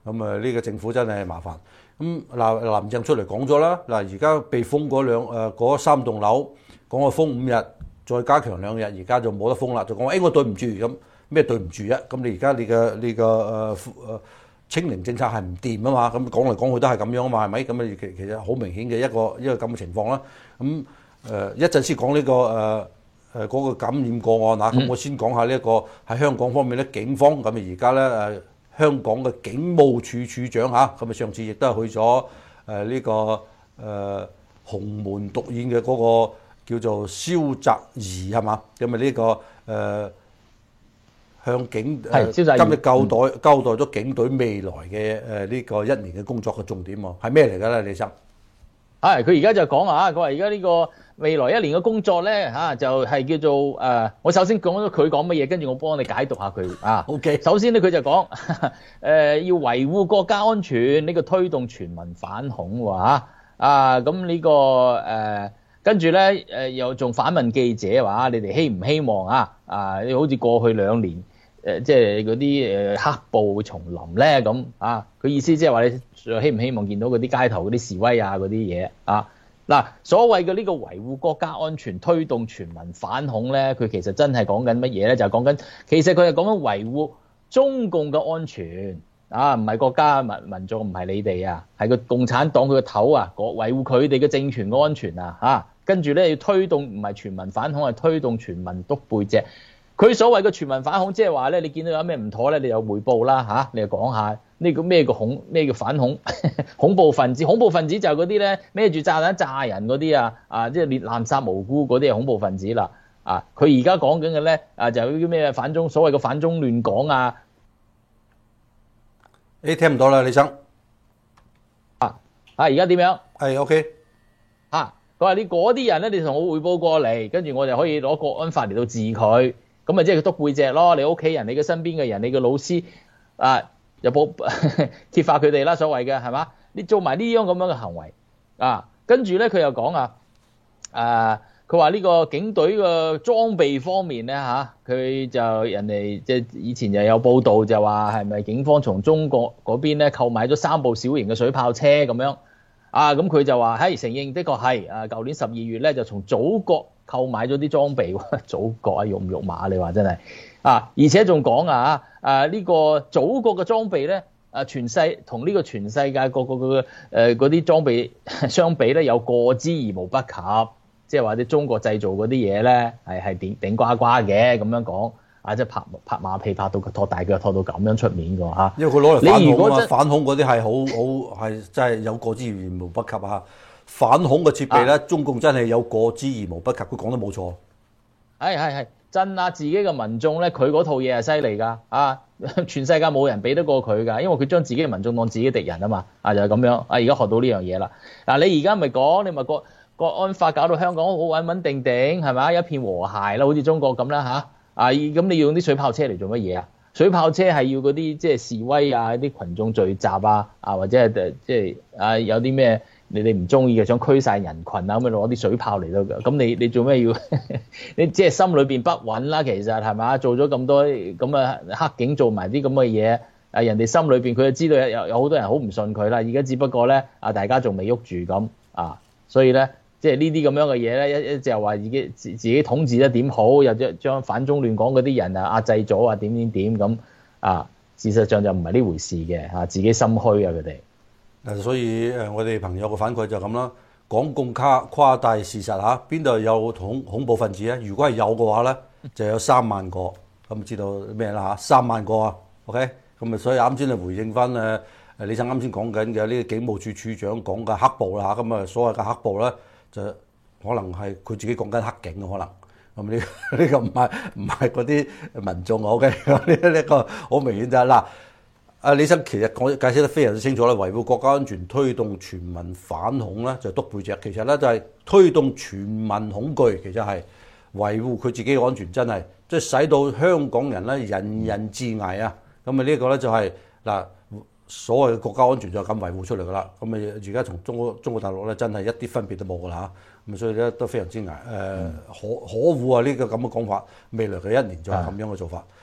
咁啊呢個政府真係麻煩。咁嗱林鄭出嚟講咗啦，嗱而家被封嗰兩誒嗰三棟樓，講我封五日，再加強兩日，而家就冇得封啦，就講誒、哎、我對唔住咁咩對唔住啊？咁你而家你嘅你個誒誒清零政策係唔掂啊嘛？咁講嚟講去都係咁樣啊嘛，係咪？咁啊其其實好明顯嘅一個一個咁嘅情況啦。咁誒一陣先講呢個誒誒嗰個感染個案啊，咁、嗯、我先講下呢一個喺香港方面咧，警方咁啊而家咧誒。香港嘅警務處處長嚇，咁啊上次亦都係去咗誒呢個誒、呃、鴻門獨演嘅嗰個叫做蕭澤頤係嘛？咁啊呢個誒、呃、向警誒、呃、今日交代、嗯、交代咗警隊未來嘅誒呢個一年嘅工作嘅重點喎，係咩嚟㗎咧？李生？ 係佢而家就講啊，佢話而家呢個未來一年嘅工作咧嚇，就係叫做誒、呃，我首先講咗佢講乜嘢，跟住我幫你解讀下佢啊。OK， 首先咧佢就講誒、呃、要維護國家安全，呢、這個推動全民反恐喎嚇啊。咁呢、這個誒、呃、跟住咧誒又仲反問記者話，你哋希唔希望啊啊？好似過去兩年。誒即係嗰啲誒黑暴會重臨咧咁啊！佢意思即係話你希唔希望見到嗰啲街頭嗰啲示威啊嗰啲嘢啊？嗱，所謂嘅呢個維護國家安全、推動全民反恐咧，佢其實真係講緊乜嘢咧？就係講緊其實佢係講緊維護中共嘅安全啊，唔係國家民民眾，唔係你哋啊，係個共產黨佢個頭啊，維護佢哋嘅政權嘅安全啊嚇！跟住咧要推動唔係全民反恐，係推動全民篤背脊。佢所謂嘅全民反恐，即係話咧，你見到有咩唔妥咧，你就匯報啦嚇，你就講下呢個咩叫恐咩叫反恐恐怖分子，恐怖分子就係嗰啲咧孭住炸彈炸人嗰啲啊啊，即係獵濫殺無辜嗰啲係恐怖分子啦啊！佢而家講緊嘅咧啊，就係啲咩反中所謂嘅反中亂港啊！ 你聽唔到啦，李生啊啊！而家點樣？ 係 OK 啊！佢話你嗰啲人咧，你同我匯報過嚟，跟住我就可以攞國安法嚟到治佢。咁咪即係佢篤背脊咯，你屋企人、你嘅身邊嘅人、你嘅老師啊，又報揭發佢哋啦，所謂嘅係嘛？你做埋呢樣咁樣嘅行為啊，跟住咧佢又講啊，誒，佢話呢個警隊嘅裝備方面咧嚇，佢、啊、就人哋即係以前就有報道就話係咪警方從中國嗰邊咧購買咗三部小型嘅水炮車咁樣啊？咁佢就話係承認的確係啊，舊年十二月咧就從祖國購買咗啲裝備喎，祖國啊，肉唔肉麻？你話真係啊！而且仲講啊，誒呢個祖國嘅裝備咧，誒全世同呢個全世界各個嘅誒嗰啲裝備相比咧，有過之而無不及，即係話啲中國製造嗰啲嘢咧，係係頂頂呱呱嘅咁樣講啊！即係拍拍馬屁拍到拖大腳拖到咁樣出面㗎嚇。因為佢攞嚟反恐啊嘛， 反恐嗰啲係好好係真係有過之而無不及啊！反恐嘅設備咧，中共真係有過之而無不及，佢講得冇錯。係係係真啊！自己嘅民眾咧，佢嗰套嘢係犀利㗎啊！全世界冇人比得過佢㗎，因為佢將自己嘅民眾當自己敵人啊嘛啊，就係咁樣啊！而家學到呢樣嘢啦。嗱，你而家咪講，你咪國國安法搞到香港好穩穩定定係咪？一片和諧啦，好似中國咁啦嚇啊！咁你要用啲水炮車嚟做乜嘢啊？水炮車係要嗰啲即係示威啊，啲群眾聚集啊啊，或者係即係啊有啲咩？你哋唔中意嘅，想驅晒人群啊，咁樣攞啲水炮嚟到㗎，咁你你做咩要？你即係心裏邊不穩啦，其實係嘛？做咗咁多咁嘅黑警，做埋啲咁嘅嘢，啊人哋心裏邊佢就知道有有好多人好唔信佢啦。而家只不過咧，啊大家仲未喐住咁啊，所以咧，即係呢啲咁樣嘅嘢咧，一一就話自己自自己統治得點好，又將將反中亂港嗰啲人啊壓制咗啊，點點點咁啊，事實上就唔係呢回事嘅嚇，自己心虛啊佢哋。嗱，所以誒，我哋朋友嘅反饋就咁啦，港共誇誇大事實嚇，邊度有恐恐怖分子咧？如果係有嘅話咧，就有三萬個，咁知道咩啦嚇？三萬個啊 ，OK，咁啊，所以啱先就回應翻誒誒李生啱先講緊嘅呢個警務處處長講嘅黑暴啦嚇，咁啊所謂嘅黑暴咧，就可能係佢自己講緊黑警嘅可能，咁呢呢個唔係唔係嗰啲民眾 OK，呢呢個好明顯就係嗱。啊，李生其實講解釋得非常之清楚啦，維護國家安全、推動全民反恐咧，就係篤背脊。其實咧就係推動全民恐懼，其實係維護佢自己嘅安全，真係即係使到香港人咧人人自危啊！咁啊呢個咧就係嗱所謂嘅國家安全就咁維護出嚟噶啦。咁啊而家從中國中國大陸咧真係一啲分別都冇噶啦嚇。咁所以咧都非常之危誒、呃、可可惡啊！呢、呢個咁嘅講法，未來嘅一年就係咁樣嘅做法。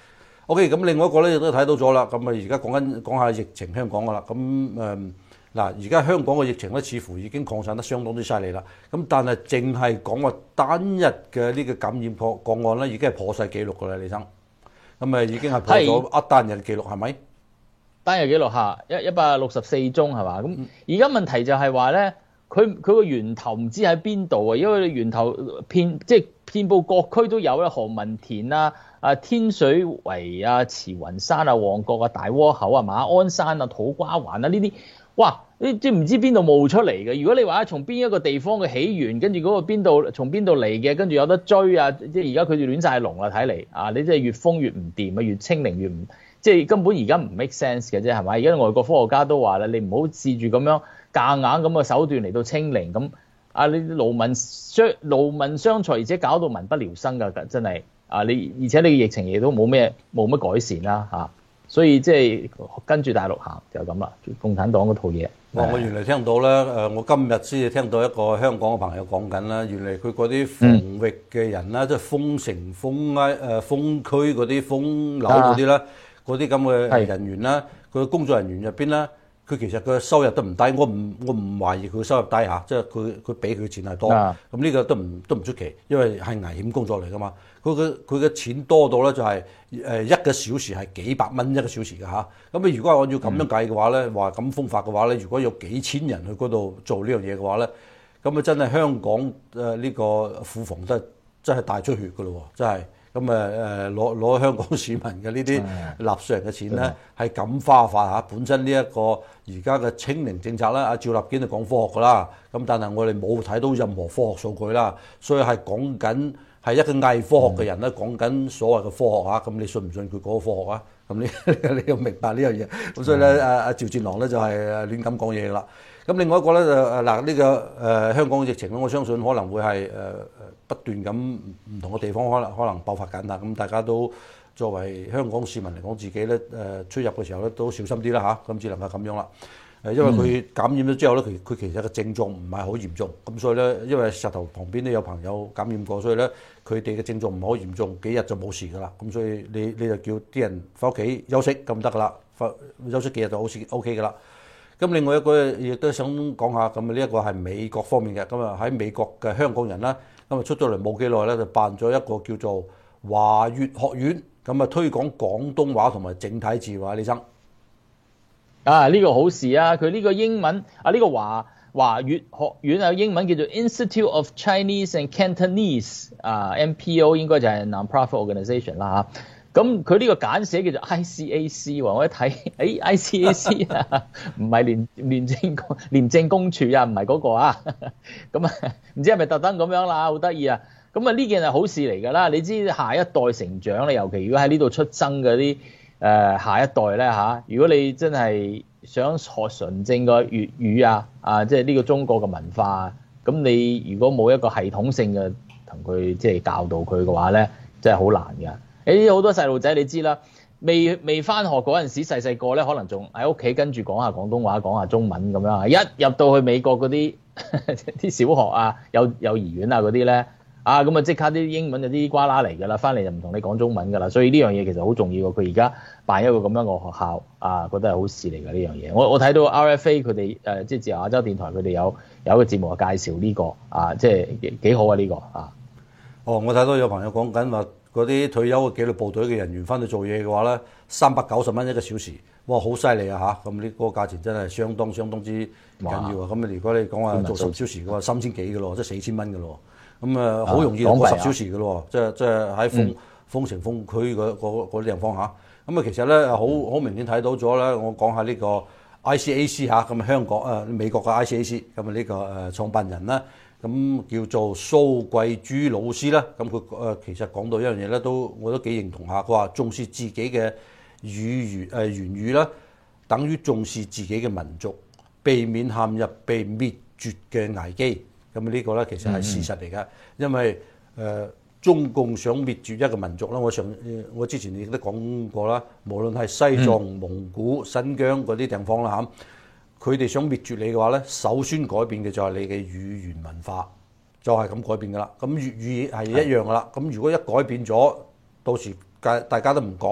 OK， 咁另外一個咧亦都睇到咗啦。咁啊，而家講緊講下疫情香港噶啦。咁誒嗱，而家香港嘅疫情咧，似乎已經擴散得相當之犀利啦。咁但係淨係講話單日嘅呢個感染個個案咧，已經係破世紀錄噶啦，李生。咁啊，已經係破咗一單日記錄，係咪？ 單日記錄下一一百六十四宗係嘛？咁而家問題就係話咧，佢佢個源頭唔知喺邊度啊？因為源頭遍即係遍佈各區都有啦，何文田啊、啊天水圍啊、慈雲山啊、旺角啊、大窩口啊、馬鞍山啊、土瓜灣啊呢啲，哇！你即係唔知邊度冒出嚟嘅。如果你話從邊一個地方嘅起源，跟住嗰個邊度從邊度嚟嘅，跟住有得追啊！即係而家佢哋亂晒龍啦，睇嚟啊！你即係越封越唔掂啊，越清零越唔〜即係根本而家唔 make sense 嘅啫，係咪？而家外國科學家都話啦，你唔好試住咁樣夾硬咁嘅手段嚟到清零咁，啊你勞民傷勞民傷財，而且搞到民不聊生㗎，真係啊你，而且你嘅疫情亦都冇咩冇乜改善啦嚇，所以即係跟住大陸行就咁啦，共產黨嗰套嘢。 我我原來聽到咧，誒我今日先至聽到一個香港嘅朋友講緊啦，原來佢嗰啲防疫嘅人啦，即係、嗯、封城、封誒誒封區嗰啲、封樓嗰啲啦。嗰啲咁嘅人員啦，佢嘅工作人員入邊啦，佢其實佢嘅收入都唔低，我唔我唔懷疑佢收入低嚇，即係佢佢俾佢嘅錢係多，咁呢、啊、個都唔都唔出奇，因為係危險工作嚟噶嘛。佢嘅佢嘅錢多到咧就係誒一個小時係幾百蚊一個小時㗎嚇。咁你如果按照咁樣計嘅話咧，話咁封法嘅話咧，如果有幾千人去嗰度做呢樣嘢嘅話咧，咁啊真係香港誒呢、呃這個庫房真係真係大出血㗎咯喎，真係。咁誒誒攞攞香港市民嘅呢啲納稅人嘅錢咧，係咁花法嚇。本身呢一個而家嘅清零政策咧，阿趙立堅就講科學㗎啦。咁但係我哋冇睇到任何科學數據啦，所以係講緊係一個偽科學嘅人咧講緊所謂嘅科學嚇。咁你信唔信佢嗰個科學啊？咁你你要明白呢樣嘢。咁所以咧，阿阿趙戰狼咧就係亂咁講嘢㗎啦。咁另外一個咧就誒嗱呢個誒、呃、香港嘅疫情咧，我相信可能會係誒誒不斷咁唔同嘅地方可能可能爆發緊啦。咁大家都作為香港市民嚟講，自己咧誒出入嘅時候咧都小心啲啦嚇。咁只能夠咁樣啦。誒因為佢感染咗之後咧，佢佢其實個症狀唔係好嚴重。咁所以咧，因為石頭旁邊都有朋友感染過，所以咧佢哋嘅症狀唔係好嚴重，幾日就冇事㗎啦。咁所以你你就叫啲人翻屋企休息咁得㗎啦，翻休息幾日就好似 O K 㗎啦。咁另外一個亦都想講下，咁啊呢一個係美國方面嘅，咁啊喺美國嘅香港人啦，咁啊出咗嚟冇幾耐咧，就辦咗一個叫做華粵學院，咁啊推廣廣東話同埋整體字話，李生。 啊呢、這個好事啊！佢呢個英文啊呢、這個華華粵學院啊英文叫做 Institute of Chinese and Cantonese 啊 M P O 應該就係 non-profit organisation 啦嚇。咁佢呢個簡寫叫做 I C A C 喎，我一睇，誒 I C A C 啊，唔係廉廉政廉政公署啊，唔係嗰個啊，咁啊唔知係咪特登咁樣啦，好得意啊！咁啊呢件係好事嚟㗎啦，你知下一代成長咧，尤其如果喺呢度出生嗰啲誒下一代咧嚇，如果你真係想學純正嘅粵語啊，啊即係呢個中國嘅文化，咁你如果冇一個系統性嘅同佢即係教導佢嘅話咧，真係好難㗎。誒好多細路仔你知啦，未未返學嗰陣時細細個咧，可能仲喺屋企跟住講下廣東話，講下中文咁樣啊。一入到去美國嗰啲啲小學啊、幼幼兒園啊嗰啲咧，啊咁啊即刻啲英文就啲呱啦嚟㗎啦，返嚟就唔同你講中文㗎啦。所以呢樣嘢其實好重要㗎。佢而家辦一個咁樣嘅學校啊，覺得係好事嚟㗎呢樣嘢。我我睇到 R F A 佢哋誒即係自由亞洲電台佢哋有有一個節目介紹呢個啊，即係幾好啊呢個啊。哦， 我睇到有朋友講緊話。嗰啲退休嘅紀律部隊嘅人員翻去做嘢嘅話咧，三百九十蚊一個小時，哇，好犀利啊嚇！咁呢個價錢真係相當相當之緊要啊！咁啊，如果你講話做十小時嘅話，三千幾嘅咯，即係四千蚊嘅咯。咁啊，好容易過十小時嘅咯，即係即係喺封封城封區嗰嗰嗰啲地方嚇。咁啊，其實咧好好明顯睇到咗咧。我講下呢個 I C A C 嚇，咁啊香港啊美國嘅 I C A C，咁啊呢個誒創辦人啦。咁叫做蘇桂珠老師啦，咁佢誒其實講到一樣嘢咧，都我都幾認同下。佢話重視自己嘅語言誒言語啦，等於重視自己嘅民族，避免陷入被滅絕嘅危機。咁呢個咧其實係事實嚟㗎，因為誒、呃、中共想滅絕一個民族啦。我上我之前亦都講過啦，無論係西藏、蒙古、新疆嗰啲地方啦嚇。佢哋想滅絕你嘅話咧，首先改變嘅就係你嘅語言文化，就係咁改變噶啦。咁粵語係一樣噶啦。咁如果一改變咗，到時大大家都唔講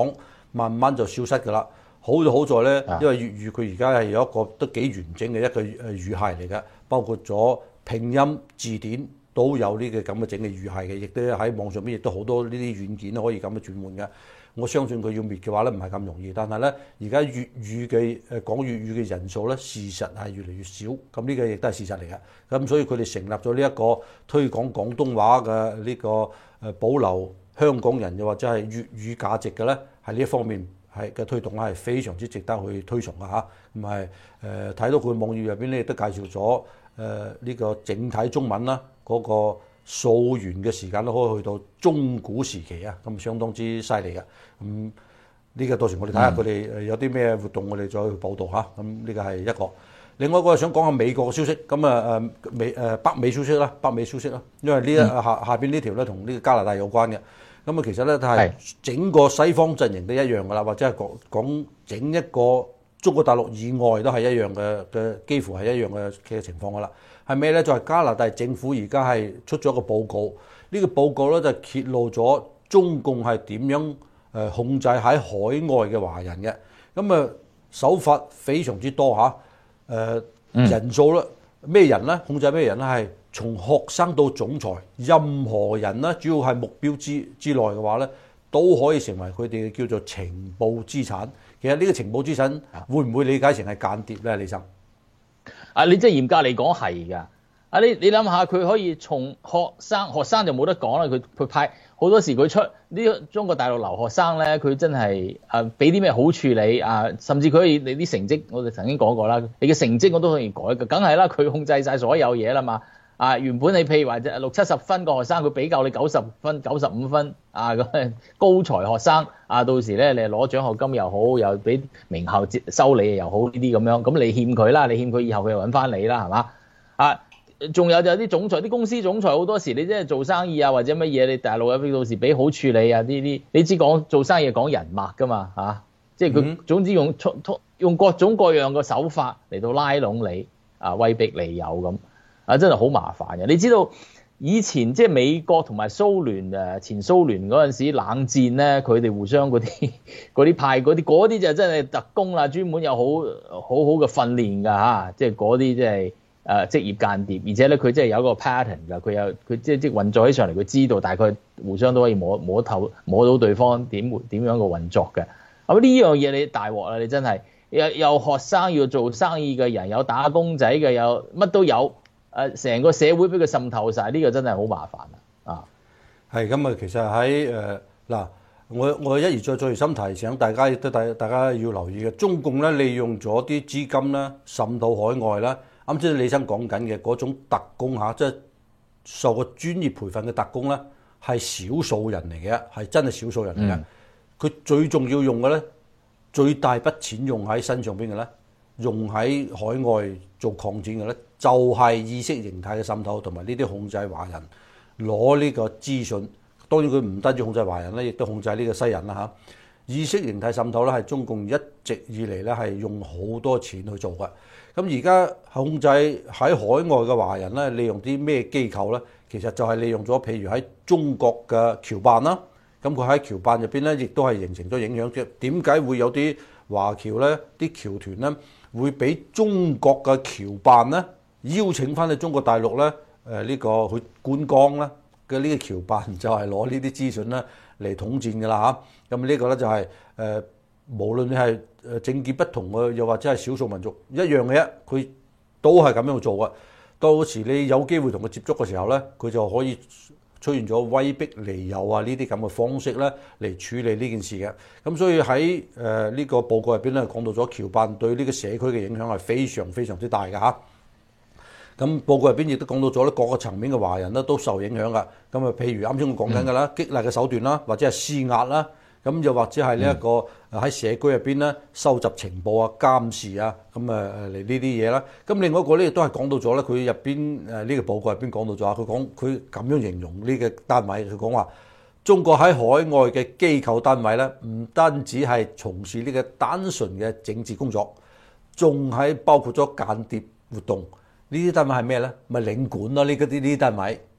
慢慢就消失㗎啦。好就好在咧， 啊因為粵語佢而家係有一個都幾完整嘅一個誒語系嚟嘅，包括咗拼音字典都有呢個咁嘅整嘅語系嘅，亦都喺網上邊亦都好多呢啲軟件可以咁嘅轉換嘅。我相信佢要滅嘅話咧，唔係咁容易，但係咧而家粵語嘅誒講粵語嘅人數咧，事實係越嚟越少，咁呢個亦都係事實嚟嘅。咁所以佢哋成立咗呢一個推廣廣東話嘅呢個誒保留香港人又或者係粵語價值嘅咧，係呢一方面係嘅推動咧係非常之值得去推崇嘅嚇。咁係誒睇到佢網頁入邊咧亦都介紹咗誒呢個整體中文啦嗰個溯源嘅時間都可以去到中古時期啊，咁相當之犀利嘅。咁呢個到時我哋睇下佢哋誒有啲咩活動，我哋再去報導嚇。咁呢個係一個。另外一個係想講下美國嘅消息，咁啊誒美誒北美消息啦，北美消息啦，因為呢一下下邊呢條咧同呢個加拿大有關嘅。咁啊其實咧都係整個西方陣營都一樣噶啦，或者係講講整一個中國大陸以外都係一樣嘅嘅，幾乎係一樣嘅嘅情況噶啦。係咩咧？就係加拿大政府而家係出咗個報告，呢個報告咧就揭露咗中共係點樣誒控制喺海外嘅華人嘅。咁啊手法非常之多嚇。誒、呃、人數咧咩人咧？控制咩人咧？係從學生到總裁，任何人咧，主要係目標之之內嘅話咧，都可以成為佢哋嘅叫做情報資產。其實呢個情報資產會唔會理解成係間諜咧？李生， 啊，你即係嚴格嚟講係㗎。啊，你你諗下，佢可以從學生，學生就冇得講啦。佢佢派好多時佢出呢個中國大陸留學生咧，佢真係啊俾啲咩好處理啊，甚至佢可以你啲成績，我哋曾經講過啦，你嘅成績我都可以改嘅，梗係啦，佢控制晒所有嘢啦嘛。啊，原本你譬如話六七十分個學生，佢俾夠你九十分、九十五分啊，咁高才學生啊，到時咧你攞獎學金又好，又俾名校接收你又好，呢啲咁樣，咁你欠佢啦，你欠佢以後佢又揾翻你啦，係嘛？啊！仲有就有啲總裁，啲公司總裁好多時你即係做生意啊或者乜嘢，你大陸有到時俾好處理啊呢啲，你知講做生意講人脈噶嘛嚇、啊，即係佢總之用用各種各樣嘅手法嚟到拉攏你啊，威逼利誘咁啊，真係好麻煩嘅。你知道以前即係美國同埋蘇聯誒前蘇聯嗰陣時冷戰咧，佢哋互相嗰啲嗰啲派嗰啲嗰啲就真係特工啦，專門有好好好嘅訓練㗎嚇，即係嗰啲即係。誒、呃、職業間諜，而且咧佢真係有一個 pattern 㗎，佢有佢即係即係運作起上嚟，佢知道大概互相都可以摸摸透摸到對方點點樣嘅運作嘅。咁呢樣嘢你大鑊啦！你真係有有學生要做生意嘅人，有打工仔嘅，有乜都有。誒、呃，成個社會俾佢滲透晒，呢、這個真係好麻煩啊！ 係咁啊，其實喺誒嗱，我我一而再再而三提醒大家，亦都大大家要留意嘅，中共咧利用咗啲資金啦，滲到海外啦。啱先李生講緊嘅嗰種特工嚇，即係受過專業培訓嘅特工咧，係少數人嚟嘅，係真係少數人嚟嘅。佢、嗯、最重要用嘅咧，最大筆錢用喺身上邊嘅咧，用喺海外做擴展嘅咧，就係、是、意識形態嘅滲透同埋呢啲控制華人攞呢個資訊。當然佢唔單止控制華人咧，亦都控制呢個西人啦嚇。意識形態滲透咧係中共一直以嚟咧係用好多錢去做嘅。咁而家控制喺海外嘅華人咧，利用啲咩機構咧？其實就係利用咗，譬如喺中國嘅僑辦啦。咁佢喺僑辦入邊咧，亦都係形成咗影響。即係點解會有啲華僑咧、啲僑團咧，會俾中國嘅僑辦咧邀請翻去中國大陸咧？誒、呃、呢、呢個去觀光咧嘅呢個僑辦就係攞呢啲資訊咧嚟統戰㗎啦嚇。咁呢個咧就係、係、誒。呃無論你係誒政見不同嘅，又或者係少數民族一樣嘅啫，佢都係咁樣去做嘅。到時你有機會同佢接觸嘅時候咧，佢就可以出現咗威逼利誘啊呢啲咁嘅方式咧嚟處理呢件事嘅。咁所以喺誒呢個報告入邊咧講到咗僑辦對呢個社區嘅影響係非常非常之大嘅嚇。咁報告入邊亦都講到咗咧，各個層面嘅華人咧都受影響㗎。咁啊，譬如啱先我講緊㗎啦，激勵嘅手段啦，或者係施壓啦。咁又或者係呢一個喺社區入邊咧收集情報啊、監視啊，咁誒誒嚟呢啲嘢啦。咁另外一個咧亦都係講到咗咧，佢入邊誒呢個報告入邊講到咗，佢講佢咁樣形容呢個單位，佢講話中國喺海外嘅機構單位咧，唔單止係從事呢個單純嘅政治工作，仲係包括咗間諜活動。呢啲單位係咩咧？咪領館咯，呢啲呢啲單位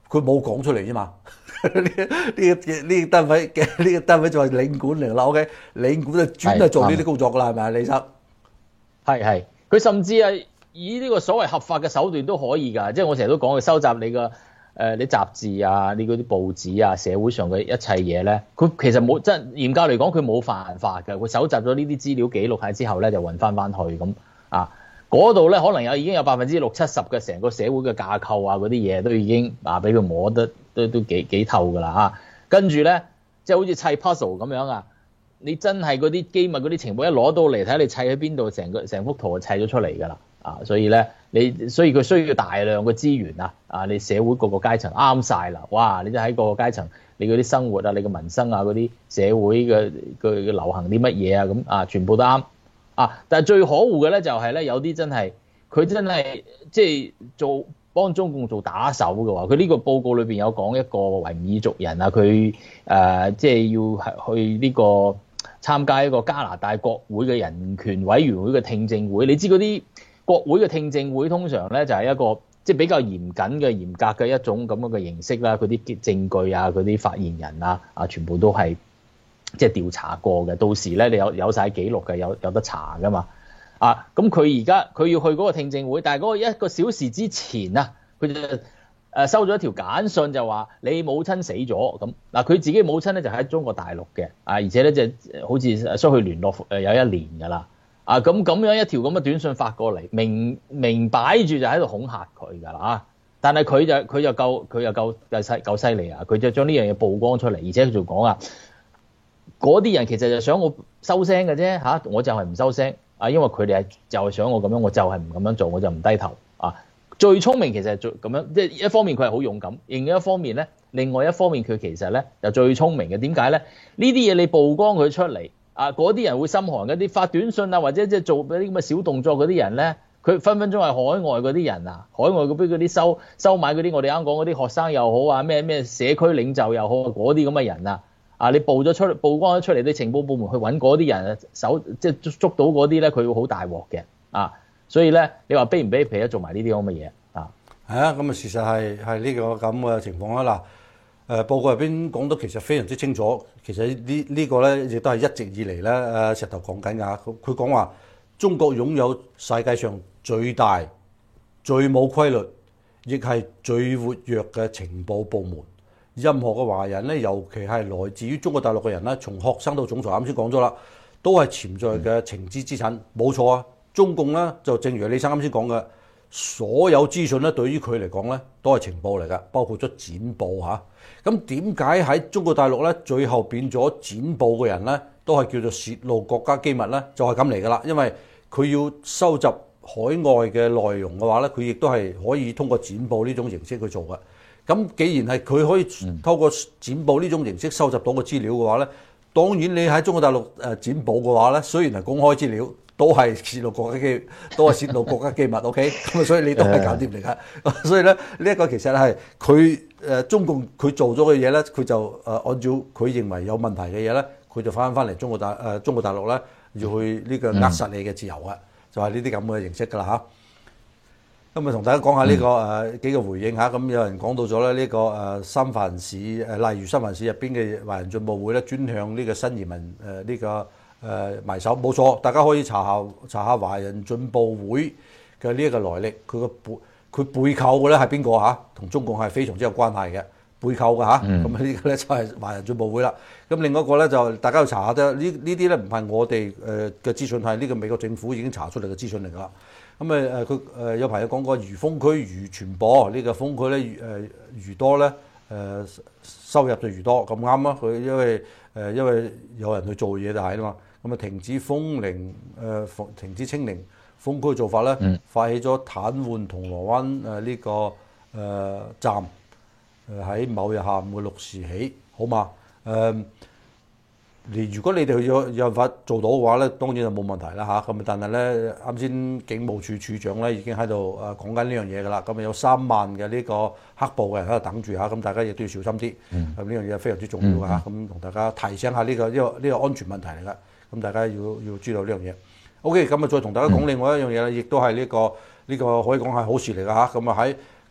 佢冇講出嚟啫嘛。呢呢個呢個單位嘅呢個單位就係領館嚟啦。OK， 領館就專係做呢啲工作㗎啦，係咪李生？ 係係，佢甚至係以呢個所謂合法嘅手段都可以㗎。即係我成日都講，佢收集你個。誒、呃、你雜誌啊，你嗰啲報紙啊，社會上嘅一切嘢咧，佢其實冇，即係嚴格嚟講，佢冇犯法嘅。佢搜集咗呢啲資料記錄下之後咧，就運翻翻去咁啊。嗰度咧可能有已經有百分之六七十嘅成個社會嘅架構啊，嗰啲嘢都已經啊俾佢摸得都都幾幾透㗎啦嚇。跟住咧，即係好似砌 puzzle 咁樣啊，你真係嗰啲機密嗰啲情報一攞到嚟，睇下你砌喺邊度，成個成幅圖就砌咗出嚟㗎啦。啊，所以咧，你所以佢需要大量嘅資源啊！啊，你社會各個階層啱晒啦，哇！你就喺各個階層，你嗰啲生活啊，你嘅民生啊，嗰啲社會嘅嘅流行啲乜嘢啊，咁啊，全部都啱啊！但係最可惡嘅咧，就係咧，有啲真係佢真係即係做幫中共做打手嘅話，佢呢個報告裏邊有講一個維吾爾族人啊，佢誒、呃、即係要係去呢個參加一個加拿大國會嘅人權委員會嘅聽證會，你知嗰啲。國會嘅聽證會通常咧就係一個即係比較嚴謹嘅嚴格嘅一種咁樣嘅形式啦，嗰啲證據啊、嗰啲發言人啊啊，全部都係即係調查過嘅。到時咧你有有曬記錄嘅，有有得查噶嘛啊！咁佢而家佢要去嗰個聽證會，但係嗰個一個小時之前啊，佢就誒收咗一條簡訊，就話你母親死咗咁嗱。佢自己母親咧就喺中國大陸嘅啊，而且咧就好似失去聯絡誒有一年㗎啦。啊咁咁樣一條咁嘅短信發過嚟，明明擺住就喺度恐嚇佢㗎啦，但係佢就佢就夠佢就夠夠犀夠犀利啊！佢就將呢樣嘢曝光出嚟，而且佢仲講啊，嗰啲人其實就想我收聲嘅啫嚇，我就係唔收聲啊，因為佢哋係就係想我咁樣，我就係唔咁樣做，我就唔低頭啊。最聰明其實係最咁樣，即係一方面佢係好勇敢，另一方面咧，另外一方面佢其實咧就最聰明嘅。點解咧？呢啲嘢你曝光佢出嚟。啊！嗰啲人會心寒嘅，啲發短信啊，或者即係做嗰啲咁嘅小動作嗰啲人咧，佢分分鐘係海外嗰啲人啊，海外嗰邊嗰啲收收買嗰啲，我哋啱講嗰啲學生又好啊，咩咩社區領袖又好啊，嗰啲咁嘅人啊，啊你報咗出曝光咗出嚟，啲情報部門去揾嗰啲人，手即係捉捉到嗰啲咧，佢會好大鑊嘅啊！所以咧，你話卑唔卑鄙啊？做埋呢啲咁嘅嘢啊？ 係啊，咁啊事實係係呢個咁嘅情況啦。嗱。誒報告入邊講得其實非常之清楚，其實呢呢個咧亦都係一直以嚟咧誒石頭講緊㗎。佢佢講話中國擁有世界上最大、最冇規律，亦係最活躍嘅情報部門。任何嘅華人咧，尤其係來自於中國大陸嘅人咧，從學生到總裁，啱先講咗啦，都係潛在嘅情資資產。冇錯啊，中共咧就正如李生啱先講嘅。所有資訊咧，對於佢嚟講咧，都係情報嚟㗎，包括咗剪報嚇。咁點解喺中國大陸咧，最後變咗剪報嘅人咧，都係叫做泄露國家機密咧？就係咁嚟㗎啦。因為佢要收集海外嘅內容嘅話咧，佢亦都係可以通過剪報呢種形式去做嘅。咁既然係佢可以透過剪報呢種形式收集到個資料嘅話咧，當然你喺中國大陸誒剪報嘅話咧，雖然係公開資料。都係泄露國家機，都係泄露國家機密，OK？咁啊，所以你都係搞掂嚟㗎。所以咧，呢一個其實係佢誒中共佢做咗嘅嘢咧，佢就誒按照佢認為有問題嘅嘢咧，佢就翻翻嚟中國大誒中國大陸咧，要去呢個扼殺你嘅自由啊，就係呢啲咁嘅形式㗎啦嚇。咁啊，同大家講下呢個誒幾個回應嚇。咁有人講到咗咧呢個誒三藩市誒，例如三藩市入邊嘅華人進步會咧，專向呢個新移民誒呢個。誒埋手冇錯，大家可以查下查下華人進步會嘅呢一個來歷，佢個背佢背靠嘅咧係邊個嚇？同中共係非常之有關係嘅背靠嘅嚇。咁、嗯、呢個咧就係華人進步會啦。咁另外一個咧就大家要查下啫。呢呢啲咧唔係我哋誒嘅資訊，係呢個美國政府已經查出嚟嘅資訊嚟㗎啦。咁誒誒佢誒有朋友講過漁豐區漁傳播呢、這個豐區咧誒魚多咧誒、呃、收入就魚多咁啱啊！佢因為誒、呃、因為有人去做嘢就係啦嘛。咁啊，停止封零，誒停止清零封區嘅做法咧，嗯、發起咗癱瘓銅鑼灣誒呢、這個誒、呃、站，誒、呃、喺某日下午嘅六時起，好嘛？誒、呃，你如果你哋有有辦法做到嘅話咧，當然就冇問題啦嚇。咁啊，但係咧，啱先警務處處長咧已經喺度誒講緊呢樣嘢㗎啦。咁啊，有三萬嘅呢個黑暴嘅人喺度等住嚇，咁大家亦都要小心啲。咁呢樣嘢非常之重要㗎嚇。咁同大家提醒下呢、這個呢、這個呢、這個安全問題嚟㗎。咁大家要要知道呢樣嘢。OK，咁啊再同大家講另外一樣嘢啦，亦都係呢個呢、這個可以講係好事嚟㗎嚇。咁啊喺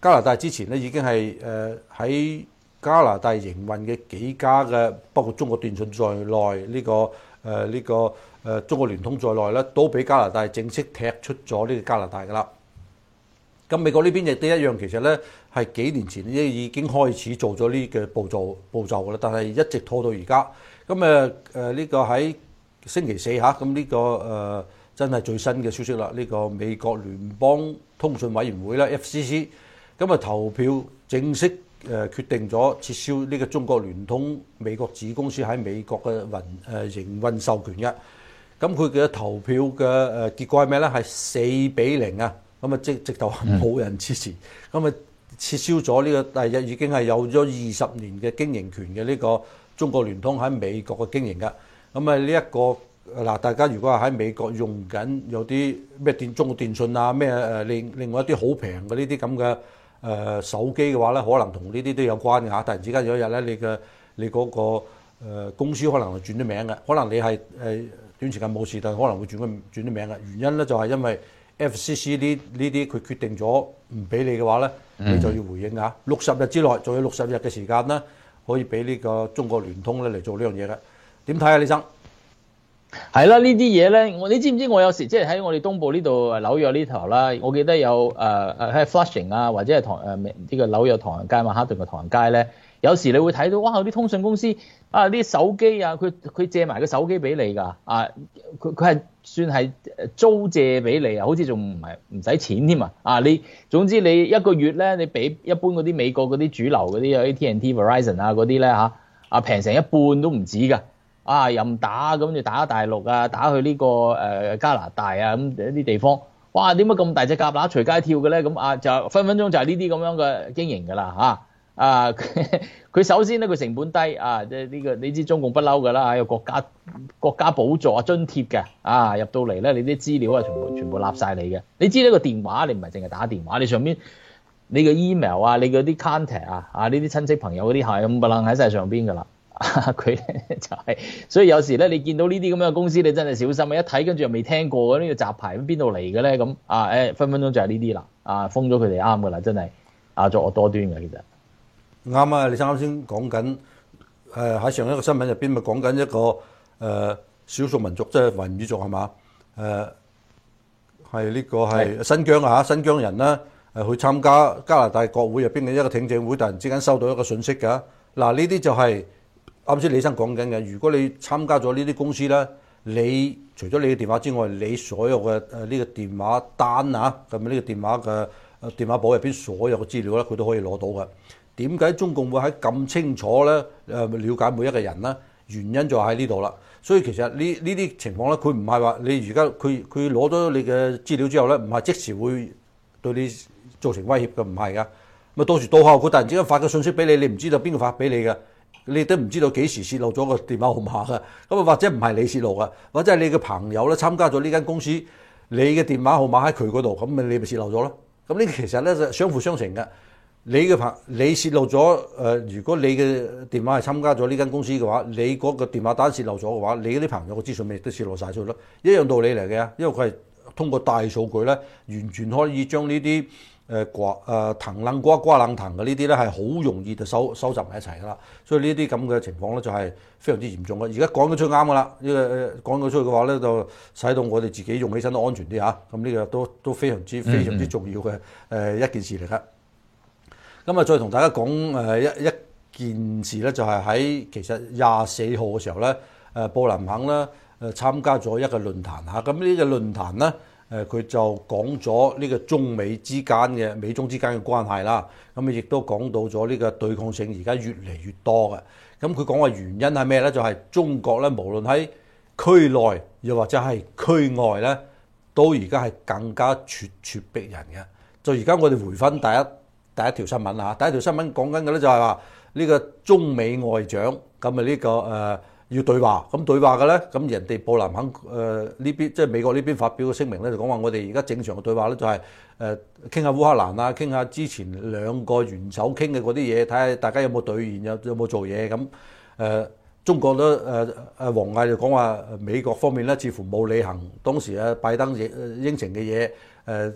加拿大之前咧已經係誒喺加拿大營運嘅幾家嘅，包括中國電信在內，呢、這個誒呢、呃這個誒、呃、中國聯通在內咧，都俾加拿大正式踢出咗呢個加拿大㗎啦。咁美國呢邊亦都一樣，其實咧係幾年前已經開始做咗呢個步驟步驟㗎啦，但係一直拖到而家。咁誒誒呢個喺星期四嚇，咁呢、這個誒、呃、真係最新嘅消息啦。呢、這個美國聯邦通訊委員會咧 F C C， 咁啊投票正式誒決定咗撤銷呢個中國聯通美國子公司喺美國嘅運誒營運授權嘅。咁佢嘅投票嘅誒結果係咩咧？係四比零啊！咁啊，即直頭冇人支持，咁啊撤銷咗呢個第日已經係有咗二十年嘅經營權嘅呢個中國聯通喺美國嘅經營㗎。咁啊呢一個嗱，大家如果係喺美國用緊有啲咩電中國電信啊咩誒另另外一啲好平嘅呢啲咁嘅誒手機嘅話咧，可能同呢啲都有關嘅嚇。突然之間有一日咧，你嘅你嗰個誒公司可能係轉咗名嘅，可能你係誒短時間冇事，但係可能會轉個轉咗名嘅原因咧，就係因為F C C 呢呢啲佢決定咗唔俾你嘅話咧，你就要回應㗎。六十日之內，仲有六十日嘅時間啦，可以俾呢個中國聯通咧嚟做呢樣嘢嘅。點睇啊，李生？係啦，呢啲嘢咧，我你知唔知？我有時即係喺我哋東部呢度紐約呢頭啦，我記得有誒誒喺 Flushing 啊，或者係唐誒呢個紐約唐人街、曼哈頓嘅唐人街咧，有時你會睇到哇，有啲通訊公司啊，啲手機啊，佢佢借埋個手機俾你㗎啊，佢佢係算係租借俾你啊，好似仲唔係唔使錢添啊！啊，你總之你一個月咧，你俾一般嗰啲美國嗰啲主流嗰啲 A T and T、Verizon 啊嗰啲咧嚇啊，平成一半都唔止㗎。啊，任打咁就打大陸啊，打去呢、這個誒、呃、加拿大啊咁一啲地方，哇！點解咁大隻蛤乸隨街跳嘅咧？咁啊就分分鐘就係呢啲咁樣嘅經營㗎啦嚇啊！佢首先咧佢成本低啊，即係呢個你知中共不嬲㗎啦，有國家國家補助啊津貼嘅啊，入到嚟咧你啲資料啊全部全部立晒你嘅。你知呢個電話你唔係淨係打電話，你上邊你嘅 email 啊，你嗰啲 contact 啊啊呢啲親戚朋友嗰啲係咁唪唥喺晒上邊㗎啦。佢就係、是，所以有時咧，你見到呢啲咁樣嘅公司，你真係小心啊！一睇跟住又未聽過呢、這個雜牌，咁邊度嚟嘅咧？咁啊誒，分分鐘就係呢啲啦，啊封咗佢哋啱噶啦，真係啊作惡多端嘅其實。 啱啊！你啱先講緊誒喺上一個新聞入邊咪講緊一個誒、呃、少數民族，即係維吾爾族係嘛？誒係呢個係新疆啊嚇，新疆人啦誒去參加加拿大國會入邊嘅一個聽證會，突然之間收到一個訊息㗎。嗱呢啲就係、是。啱先李生講緊嘅，如果你參加咗呢啲公司咧，你除咗你嘅電話之外，你所有嘅誒呢個電話單啊，咁呢個電話嘅誒電話簿入邊所有嘅資料咧，佢都可以攞到嘅。點解中共會喺咁清楚咧誒瞭解每一個人咧？原因就喺呢度啦。所以其實呢呢啲情況咧，佢唔係話你而家佢佢攞咗你嘅資料之後咧，唔係即時會對你造成威脅嘅，唔係噶。咪到時到後佢突然之間發個信息俾你，你唔知道邊個發俾你嘅。你都唔知道幾時泄露咗個電話號碼㗎，咁啊或者唔係你泄露㗎，或者係你嘅朋友咧參加咗呢間公司，你嘅電話號碼喺佢嗰度，咁咪你咪泄露咗咯。咁呢其實咧就相輔相成嘅。你嘅朋你泄露咗誒、呃，如果你嘅電話係參加咗呢間公司嘅話，你嗰個電話單泄露咗嘅話，你嗰啲朋友嘅資訊咪亦都泄露晒出去咯，一樣道理嚟嘅。因為佢係通過大數據咧，完全可以將呢啲。誒瓜誒藤冷瓜瓜冷藤嘅呢啲咧係好容易就收收集埋一齊噶啦，所以呢啲咁嘅情況咧就係非常之嚴重嘅。而家講得出啱噶啦，呢個講到出去嘅話咧，就使到我哋自己用起身都安全啲嚇。咁呢個都都非常之非常之重要嘅誒一件事嚟㗎。咁啊，再同大家講誒一一件事咧，就係喺其實廿四號嘅時候咧，誒布林肯咧誒參加咗一個論壇嚇。咁呢個論壇咧。誒佢就講咗呢個中美之間嘅美中之間嘅關係啦，咁啊亦都講到咗呢個對抗性而家越嚟越多嘅。咁佢講嘅原因係咩咧？就係、是、中國咧，無論喺區內又或者係區外咧，都而家係更加咄咄逼人嘅。就而家我哋回翻第一第一條新聞啦，第一條新聞講緊嘅咧就係話呢個中美外長咁啊呢個誒。呃要對話，咁對話嘅咧，咁人哋布林肯誒呢邊，即係美國呢邊發表嘅聲明咧，就講話我哋而家正常嘅對話咧，就係誒傾下烏克蘭啊，傾下之前兩個元首傾嘅嗰啲嘢，睇下大家有冇兌現，有有冇做嘢咁誒。中國都誒誒王毅就講話美國方面咧，似乎冇履行當時啊拜登應應承嘅嘢誒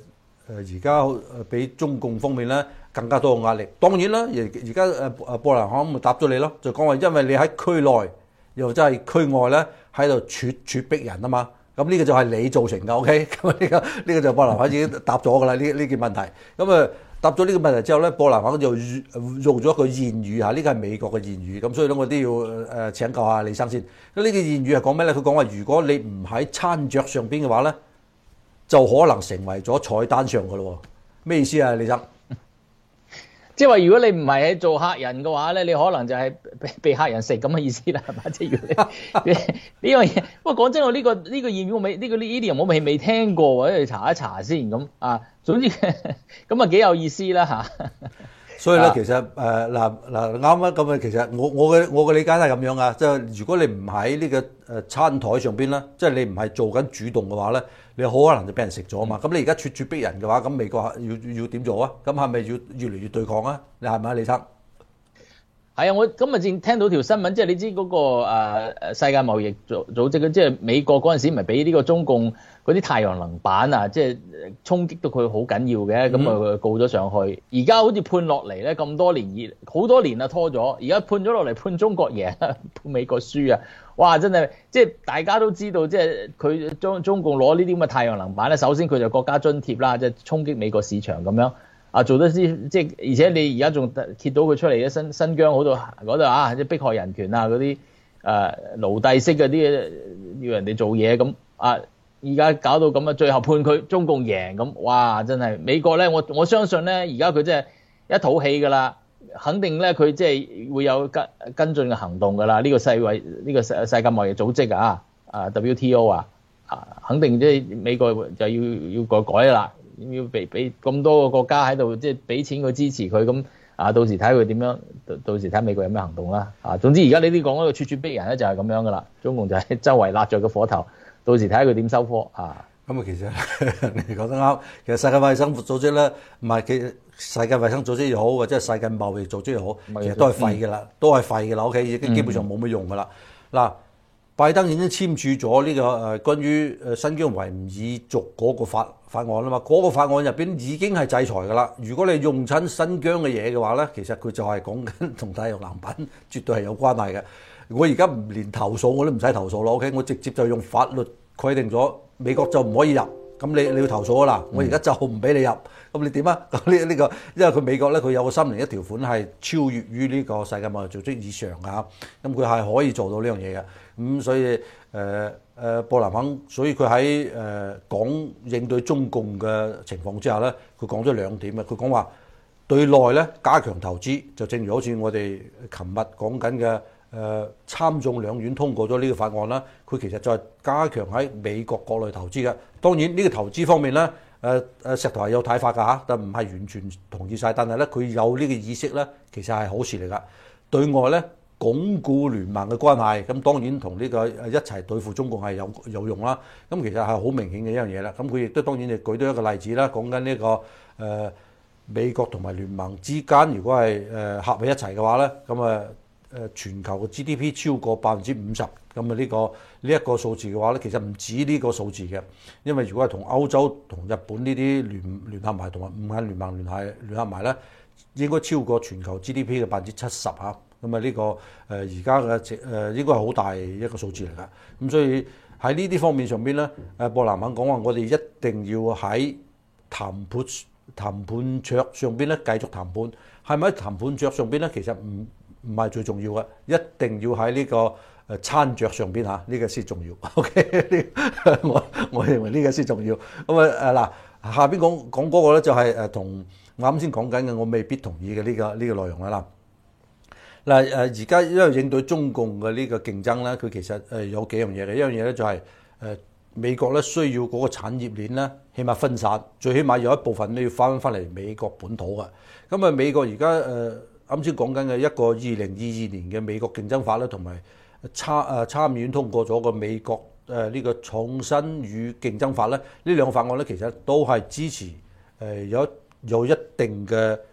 而家誒俾中共方面咧更加多嘅壓力。當然啦，而而家誒誒布林肯咪答咗你咯，就講話因為你喺區內又真係區外咧喺度咄咄逼人啊嘛。咁呢個就係你造成嘅 ，OK？ 咁呢個呢個就布林肯已經答咗㗎啦，呢呢件問題。咁啊答咗呢個問題之後咧，布林肯就用咗一個諺語嚇，呢個係美國嘅諺語。咁所以咧，我都要誒請教下李生先。咁呢個諺語係講咩咧？佢講話如果你唔喺餐桌上邊嘅話咧，就可能成為咗菜單上㗎咯。咩意思啊，李生？ 即係話，如果你唔係喺做客人嘅話咧，你可能就係被被客人食咁嘅意思啦，係嘛？即係如果你呢樣嘢，不過講真，我呢個呢個諺語我未呢個呢呢啲人我未未聽過，或者去查一查先咁啊。總之咁啊幾有意思啦嚇。 所以咧，其實誒嗱嗱啱啊，咁啊，其實我我嘅我嘅理解係咁樣啊，即係如果你唔喺呢個誒餐台上邊咧，即係你唔係做緊主動嘅話咧，你好可能就俾人食咗啊嘛。咁、嗯、你而家咄咄逼人嘅話，咁美國要要點做啊？咁係咪要越嚟越對抗啊？你係咪啊，李生？ 係啊，我今日正聽到條新聞，即係你知嗰、那個誒、呃、世界貿易組組織嘅，即係美國嗰陣時咪俾呢個中共嗰啲太陽能板啊，即係衝擊到佢好緊要嘅，咁啊、嗯、告咗上去。而家好似判落嚟咧，咁多年以好多年啊拖咗，而家判咗落嚟判中國贏，判美國輸啊！哇，真係即係大家都知道，即係佢中中共攞呢啲咁嘅太陽能板咧，首先佢就國家津貼啦，即係衝擊美國市場咁樣。啊，做得啲即係，而且你而家仲揭到佢出嚟嘅新新疆嗰度嗰度啊，即係迫害人權啊嗰啲誒奴隸式嗰啲要人哋做嘢咁啊，而家搞到咁啊，最後判佢中共贏咁，哇！真係美國咧，我我相信咧，而家佢真係一肚氣㗎啦，肯定咧佢即係會有跟跟進嘅行動㗎啦。呢、這個世衛呢、這個世世界貿易組織啊，啊 W T O 啊，啊肯定即係美國就要要改改啦。要俾俾咁多個國家喺度，即係俾錢佢支持佢咁啊！到時睇佢點樣，到到時睇美國有咩行動啦啊！總之而家你啲講嗰個咄咄逼人咧，就係咁樣噶啦。中共就係周圍揦著個火頭，到時睇下佢點收科啊！ 咁啊，其實你講得啱。其實世界衛生組織咧，唔係其實世界衛生組織又好，或者係世界貿易組織又好，其實都係廢㗎啦，都係廢㗎啦。OK，已經基本上冇乜用㗎啦。嗱、嗯，拜登已經簽署咗呢個誒關於誒新疆維吾爾族嗰個法法案啦嘛，嗰、那個法案入邊已經係制裁㗎啦。如果你用親新疆嘅嘢嘅話咧，其實佢就係講緊同太陽能板絕對係有關係嘅。我而家唔連投訴我都唔使投訴咯 ，OK， 我直接就用法律規定咗美國就唔可以入。咁你你要投訴啊啦，我而家就唔俾你入。咁你點啊？咁呢呢個因為佢美國咧，佢有個三零一條款係超越於呢個世界貿易組織以上㗎。咁佢係可以做到呢樣嘢嘅。咁所以誒誒、呃、布林肯，所以佢喺誒講應對中共嘅情況之下咧，佢講咗兩點嘅。佢講話對內咧加強投資，就正如好似我哋琴日講緊嘅誒參眾兩院通過咗呢個法案啦。佢其實就係加強喺美國國內投資嘅。當然呢個投資方面咧，誒誒石頭係有睇法㗎嚇，但唔係完全同意晒。但係咧佢有呢個意識咧，其實係好事嚟㗎。對外咧，鞏固聯盟嘅關係，咁當然同呢個一齊對付中共係有有用啦。咁其實係好明顯嘅一樣嘢啦。咁佢亦都當然就舉到一個例子啦，講緊呢個誒、呃、美國同埋聯盟之間，如果係誒合喺一齊嘅話咧，咁啊誒全球嘅 G D P 超過百分之五十，咁啊呢個呢一個數字嘅話咧，其實唔止呢個數字嘅，因為如果係同歐洲同日本呢啲聯聯合埋同埋五眼聯盟聯繫聯合埋咧，應該超過全球 G D P 嘅百分之七十嚇。咁啊呢個誒而家嘅誒應該係好大一個數字嚟㗎，咁所以喺呢啲方面上邊咧，誒布林肯講話我哋一定要喺談判談判桌上邊咧繼續談判，係咪喺談判桌上邊咧？其實唔唔係最重要嘅，一定要喺呢個誒餐桌上邊嚇，呢、呢個先重要。OK，我我認為呢個先重要。咁啊誒嗱，下邊講講嗰個咧就係誒同我啱先講緊嘅，我未必同意嘅呢、呢個呢、呢個內容啦。嗱誒，而家因為應對中共嘅呢個競爭咧，佢其實誒有幾樣嘢嘅。一樣嘢咧就係誒美國咧需要嗰個產業鏈咧，起碼分散，最起碼有一部分都要翻翻嚟美國本土嘅。咁啊，美國而家誒啱先講緊嘅一個二零二二年嘅美國競爭法咧，同埋參誒參議院通過咗個美國誒呢個創新與競爭法咧，呢兩個法案咧其實都係支持誒有有一定嘅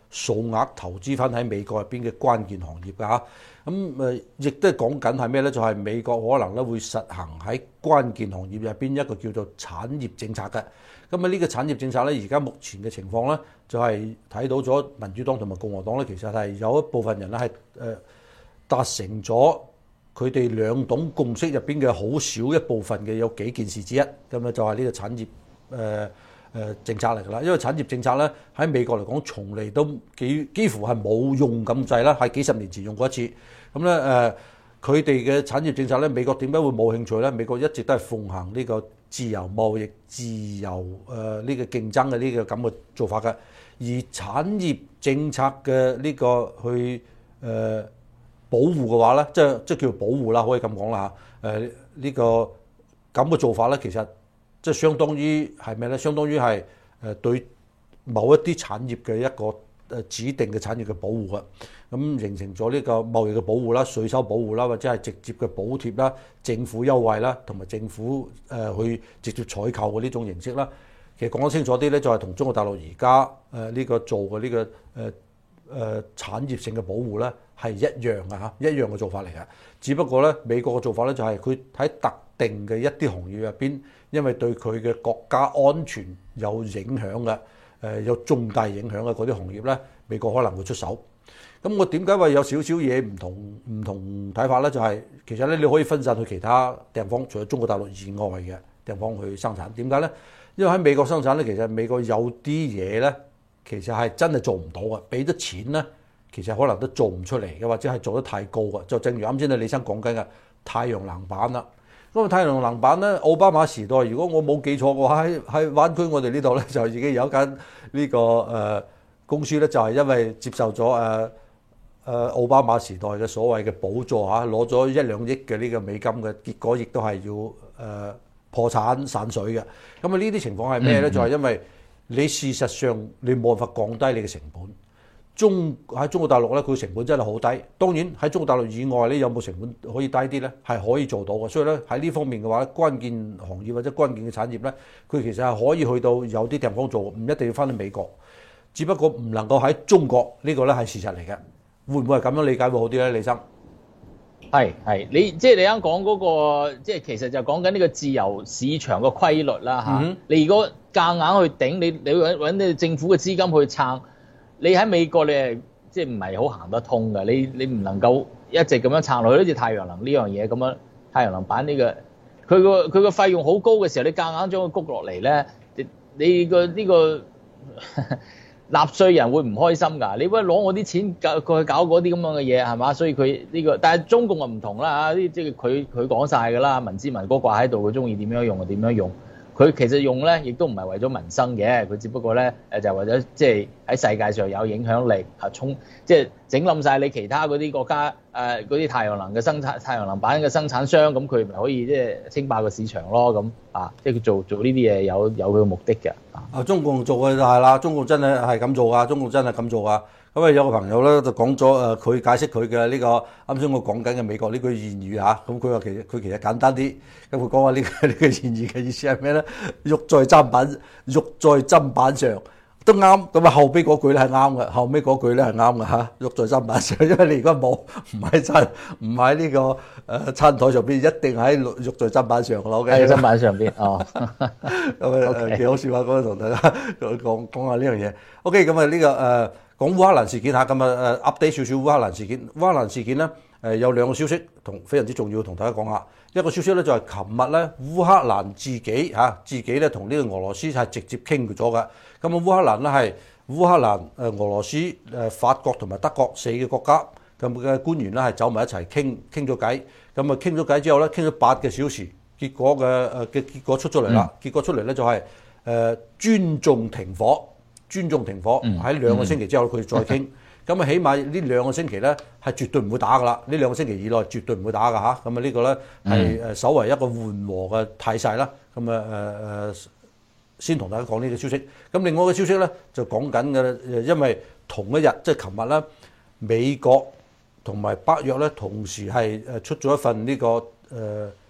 數額投資翻喺美國入邊嘅關鍵行業㗎嚇。咁誒亦都係講緊係咩咧？就係、是、美國可能咧會實行喺關鍵行業入邊一個叫做產業政策嘅。咁啊呢個產業政策咧，而家目前嘅情況咧，就係、是、睇到咗民主黨同埋共和黨咧，其實係有一部分人咧係誒達成咗佢哋兩黨共識入邊嘅好少一部分嘅有幾件事之一。咁啊就係呢個產業誒。呃誒政策嚟㗎啦，因為產業政策咧喺美國嚟講，從嚟都幾幾乎係冇用咁滯啦，係幾十年前用過一次。咁咧誒，佢哋嘅產業政策咧，美國點解會冇興趣咧？美國一直都係奉行呢個自由貿易、自由誒呢、呃這個競爭嘅呢個咁嘅做法嘅。而產業政策嘅呢個去誒、呃、保護嘅話咧，即係即係叫保護啦，可以咁講啦嚇。誒、呃這個、呢個咁嘅做法咧，其實即係相當於係咩咧？相當於係誒對某一啲產業嘅一個誒指定嘅產業嘅保護啊，咁形成咗呢個貿易嘅保護啦、稅收保護啦，或者係直接嘅補貼啦、政府優惠啦，同埋政府誒去直接採購嘅呢種形式啦。其實講得清楚啲咧，就係同中國大陸而家誒呢個做嘅呢個誒誒產業性嘅保護咧係一樣嘅嚇，一樣嘅做法嚟嘅。只不過咧，美國嘅做法咧就係佢喺特定嘅一啲行業入邊，因為對佢嘅國家安全有影響嘅，誒有重大影響嘅嗰啲行業咧，美國可能會出手。咁我點解話有少少嘢唔同唔同睇法咧？就係其實咧，你可以分散去其他地方，除咗中國大陸以外嘅地方去生產。點解咧？因為喺美國生產咧，其實美國有啲嘢咧，其實係真係做唔到嘅，俾咗錢咧，其實可能都做唔出嚟嘅，或者係做得太高嘅。就正如啱先啊李生講緊嘅太陽能板啦。咁啊太陽能板咧，奧巴馬時代，如果我冇記錯嘅話，喺喺灣區我哋呢度咧就已經有一間呢個誒公司咧，就係因為接受咗誒誒奧巴馬時代嘅所謂嘅補助嚇，攞咗一兩億嘅呢個美金嘅，結果亦都係要誒。呃破產散水嘅，咁啊呢啲情況係咩咧？就係因為你事實上你冇辦法降低你嘅成本。中喺中國大陸咧，佢成本真係好低。當然喺中國大陸以外咧，有冇成本可以低啲咧？係可以做到嘅。所以咧喺呢方面嘅話，關鍵行業或者關鍵嘅產業咧，佢其實係可以去到有啲地方做，唔一定要翻去美國。只不過唔能夠喺中國呢個咧係事實嚟嘅。會唔會係咁樣理解會好啲咧，李生？ 係係，你即係你啱講嗰個，即係其實就講緊呢個自由市場嘅規律啦嚇。嗯、你如果夾硬去頂，你你揾揾你政府嘅資金去撐，你喺美國你係即係唔係好行得通嘅。你你唔能夠一直咁樣撐落去，好似太陽能呢樣嘢咁樣，太陽能板呢、呢個佢個佢個費用好高嘅時候，你夾硬將佢谷落嚟咧，你你、呢個呢、呢個。納稅人會唔開心㗎？你會攞我啲錢搞過去搞嗰啲咁樣嘅嘢係嘛？所以佢呢、呢個，但係中共就唔同啦嚇，呢即係佢佢講晒㗎啦，民脂民膏掛喺度，佢中意點樣用就點樣用。佢其實用咧，亦都唔係為咗民生嘅，佢只不過咧誒就係為咗即係喺世界上有影響力嚇，衝即係整冧晒你其他嗰啲國家誒嗰啲太陽能嘅生產、太陽能板嘅生產商，咁佢咪可以即係稱霸個市場咯咁啊！即係佢做做呢啲嘢有有佢嘅目的嘅啊！ 中共做嘅就係啦，中共真係係咁做噶，中共真係咁做噶。咁啊有個朋友咧就講咗誒，佢解釋佢嘅呢個啱先我講緊嘅美國呢句諺語嚇，咁佢話其實佢其實簡單啲，咁佢講話呢個呢個諺語嘅意思係咩咧？肉在砧板，肉在砧板上都啱，咁啊後邊嗰句咧係啱嘅，後尾嗰句咧係啱嘅嚇，肉在砧板上，因為你而家冇唔喺餐唔喺呢個誒餐台上邊，一定喺肉在砧板上咯。 喺砧板上邊哦， 咁啊幾好笑啊！嗰陣同大家講講下呢樣嘢。OK，咁啊呢個誒。呃講烏克蘭事件嚇，咁啊誒 update 少少烏克蘭事件。烏克蘭事件咧誒有兩個消息同非常之重要，同大家講下。一個消息咧就係琴日咧烏克蘭自己嚇自己咧同呢個俄羅斯係直接傾咗嘅。咁啊烏克蘭咧係烏克蘭誒俄羅斯誒法國同埋德國四個國家咁嘅官員咧係走埋一齊傾傾咗偈。咁啊傾咗偈之後咧傾咗八個小時，結果嘅誒嘅結果出咗嚟啦。結果出嚟咧就係誒尊重停火。尊重停火喺兩個星期之後佢再傾，咁啊起碼呢兩個星期咧係絕對唔會打噶啦，呢兩個星期以內絕對唔會打噶嚇，咁啊呢個咧係誒稍為一個緩和嘅態勢啦，咁啊誒誒先同大家講呢個消息。咁另外一個消息咧就講緊嘅，因為同一日即係琴日咧，美國同埋北約咧同時係誒出咗一份呢個誒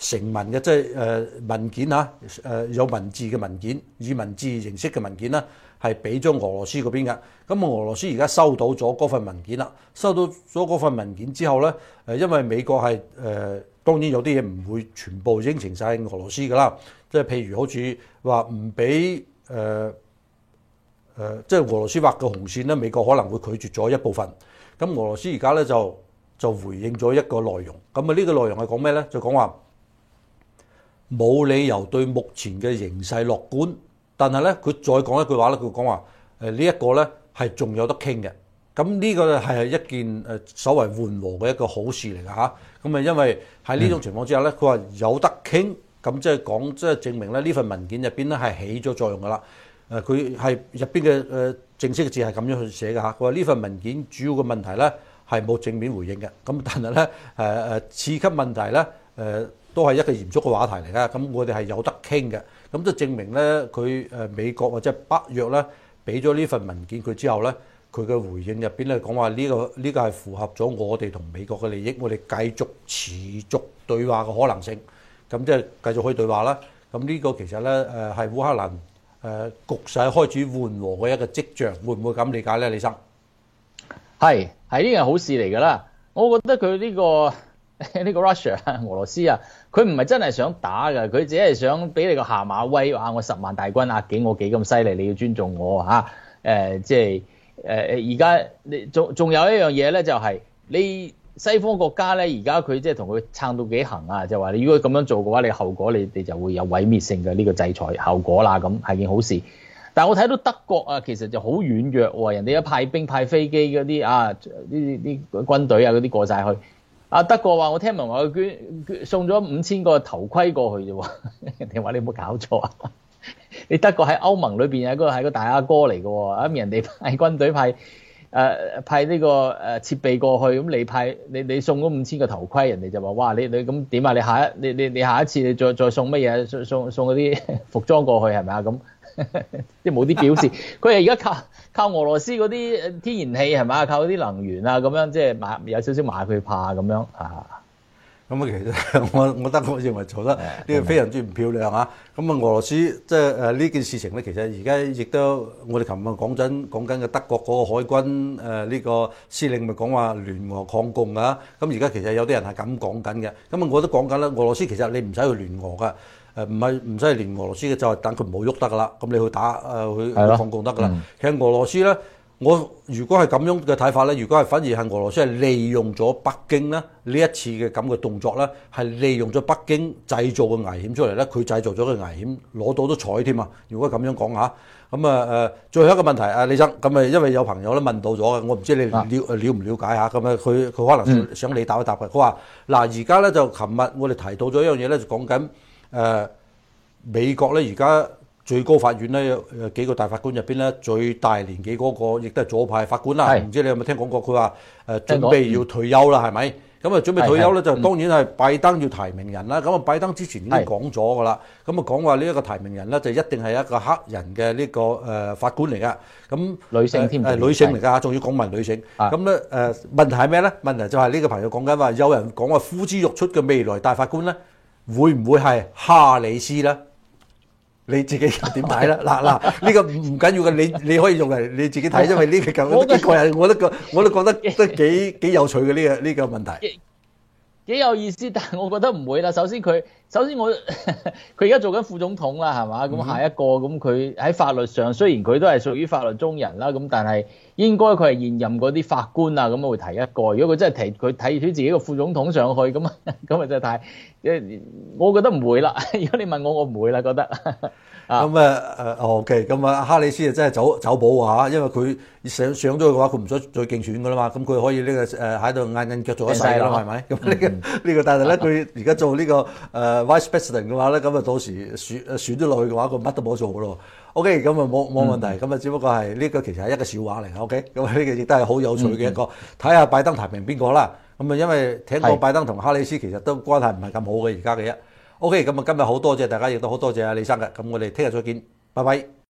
成文嘅即係誒文件嚇，誒有文字嘅文件，以文字形式嘅文件啦，係俾咗俄羅斯嗰邊嘅。咁啊，俄羅斯而家收到咗嗰份文件啦，收到咗嗰份文件之後咧，誒因為美國係誒、呃、當然有啲嘢唔會全部應承晒俄羅斯噶啦，即係譬如好似話唔俾誒誒，即係俄羅斯畫嘅紅線咧，美國可能會拒絕咗一部分。咁俄羅斯而家咧就就回應咗一個內容，咁啊呢個內容係講咩咧？就講話冇理由對目前嘅形勢樂觀，但係咧佢再講一句話咧，佢講話誒呢一個咧係仲有得傾嘅。咁呢個係一件誒所謂緩和嘅一個好事嚟㗎嚇。咁啊因為喺呢種情況之下咧，佢話有得傾，咁即係講即係證明咧呢份文件入邊咧係起咗作用㗎啦。誒佢係入邊嘅誒正式嘅字係咁樣去寫㗎嚇。佢話呢份文件主要嘅問題咧係冇正面回應嘅，咁但係咧誒誒次級問題咧誒。呃都係一個嚴肅嘅話題嚟㗎，咁我哋係有得傾嘅，咁就證明咧佢誒美國或者北約咧俾咗呢份文件佢之後咧，佢嘅回應入邊咧講話呢個呢個係符合咗我哋同美國嘅利益，我哋繼續持續對話嘅可能性，咁即係繼續可以對話啦。咁呢個其實咧誒係烏克蘭誒局勢開始緩和嘅一個跡象，會唔會咁理解咧，李生？ 係係呢樣好事嚟㗎啦，我覺得佢呢個。呢個 Russia 俄羅斯啊，佢唔係真係想打㗎，佢只係想俾你個下馬威，話我十萬大軍壓境，我幾咁犀利，你要尊重我嚇。誒、呃，即係誒而家你仲仲有一樣嘢咧，就係、是、你西方國家咧，而家佢即係同佢撐到幾行啊，就話你如果咁樣做嘅話，你後果你哋就會有毀滅性嘅呢個制裁後果啦，咁係件好事。但係我睇到德國啊，其實就好軟弱喎，人哋一派兵派飛機嗰啲啊，呢啲啲軍隊啊嗰啲過晒去。啊德國話我聽聞話佢捐，捐送咗五千個頭盔過去啫喎，人哋話你有冇搞錯啊？你德國喺歐盟裏邊有個係個大阿哥嚟嘅喎，咁人哋派軍隊派誒、呃、派呢個誒設備過去，咁你派你你送咗五千個頭盔，人哋就話哇你你咁點啊？你下一你你你下一次你再再送乜嘢？送送送嗰啲服裝過去係咪啊？咁即係冇啲表示，佢係而家靠靠俄羅斯嗰啲天然氣係咪啊？靠嗰啲能源啊咁樣，即係馬有少少馬佢怕咁樣啊。 咁啊，其實我我覺得我認為做得呢個非常之唔漂亮啊！咁啊，俄羅斯即係誒呢件事情咧，其實而家亦都我哋琴日講緊講緊嘅德國嗰個海軍誒呢、呃這個司令咪講話聯俄抗共啊！咁而家其實有啲人係咁講緊嘅，咁啊我都講緊啦，俄羅斯其實你唔使去聯俄噶。誒唔係唔使聯俄羅斯嘅，就係等佢唔好喐得噶啦。咁你去打誒、呃、去抗共得噶啦。嗯、其實俄羅斯咧，我如果係咁樣嘅睇法咧，如果係反而係俄羅斯係利用咗北京咧呢一次嘅咁嘅動作咧，係利用咗北京製造嘅危險出嚟咧，佢製造咗個危險攞到都彩添啊！如果咁樣講下，咁啊誒，最後一個問題啊，李生，咁啊因為有朋友咧問到咗嘅，我唔知你了了唔了解下，咁啊佢佢可能想你答一答嘅。佢話嗱，而家咧就琴日我哋提到咗一樣嘢咧，就講緊。誒、呃、美國咧而家最高法院咧有幾個大法官入邊咧最大年紀嗰個亦都係左派法官啦，唔是知你有冇聽講過？佢話誒準備要退休啦，係咪？咁啊準備退休咧就當然係拜登要提名人啦。咁啊拜登之前已經講咗㗎啦，咁啊講話呢一個提名人咧就一定係一個黑人嘅呢個誒法官嚟㗎。咁女性添，誒、 呃、女性嚟㗎，仲要講埋女性。咁咧誒問題係咩咧？問題就係呢個朋友講緊話，有人講話呼之欲出嘅未來大法官咧。會唔會係哈里斯咧？你自己點睇咧？嗱嗱，呢個唔唔緊要嘅，你你可以用嚟你自己睇，因為呢個咁呢個人，我都覺我都覺得都幾幾有趣嘅呢個呢個問題。 幾有意思，但係我覺得唔會啦。首先佢，首先我佢而家做緊副總統啦，係嘛？咁下一個咁佢喺法律上雖然佢都係屬於法律中人啦，咁但係應該佢係現任嗰啲法官啊，咁會提一個。如果佢真係提佢睇住自己個副總統上去，咁咁啊真係太，我覺得唔會啦。如果你問我，我唔會啦，覺得。 咁啊誒 OK，咁啊哈里斯啊真係走走寶啊，因為佢上上咗去嘅話，佢唔想再競選噶啦嘛，咁佢可以呢個誒喺度硬硬腳做一世啦，係咪？咁呢個呢個，但係咧佢而家做呢個誒 Vice President 嘅話咧，咁啊到時選選咗落去嘅話，佢乜都冇做噶咯。OK，咁啊冇冇問題，咁啊只不過係呢個其實係一個笑話嚟嘅。OK，咁啊呢個亦都係好有趣嘅一個，睇下拜登提名邊個啦。咁啊因為聽講拜登同哈里斯其實都關係唔係咁好嘅而家嘅啫。OK，咁啊今日好多謝大家，亦都好多謝阿李生嘅，咁我哋聽日再見，拜拜。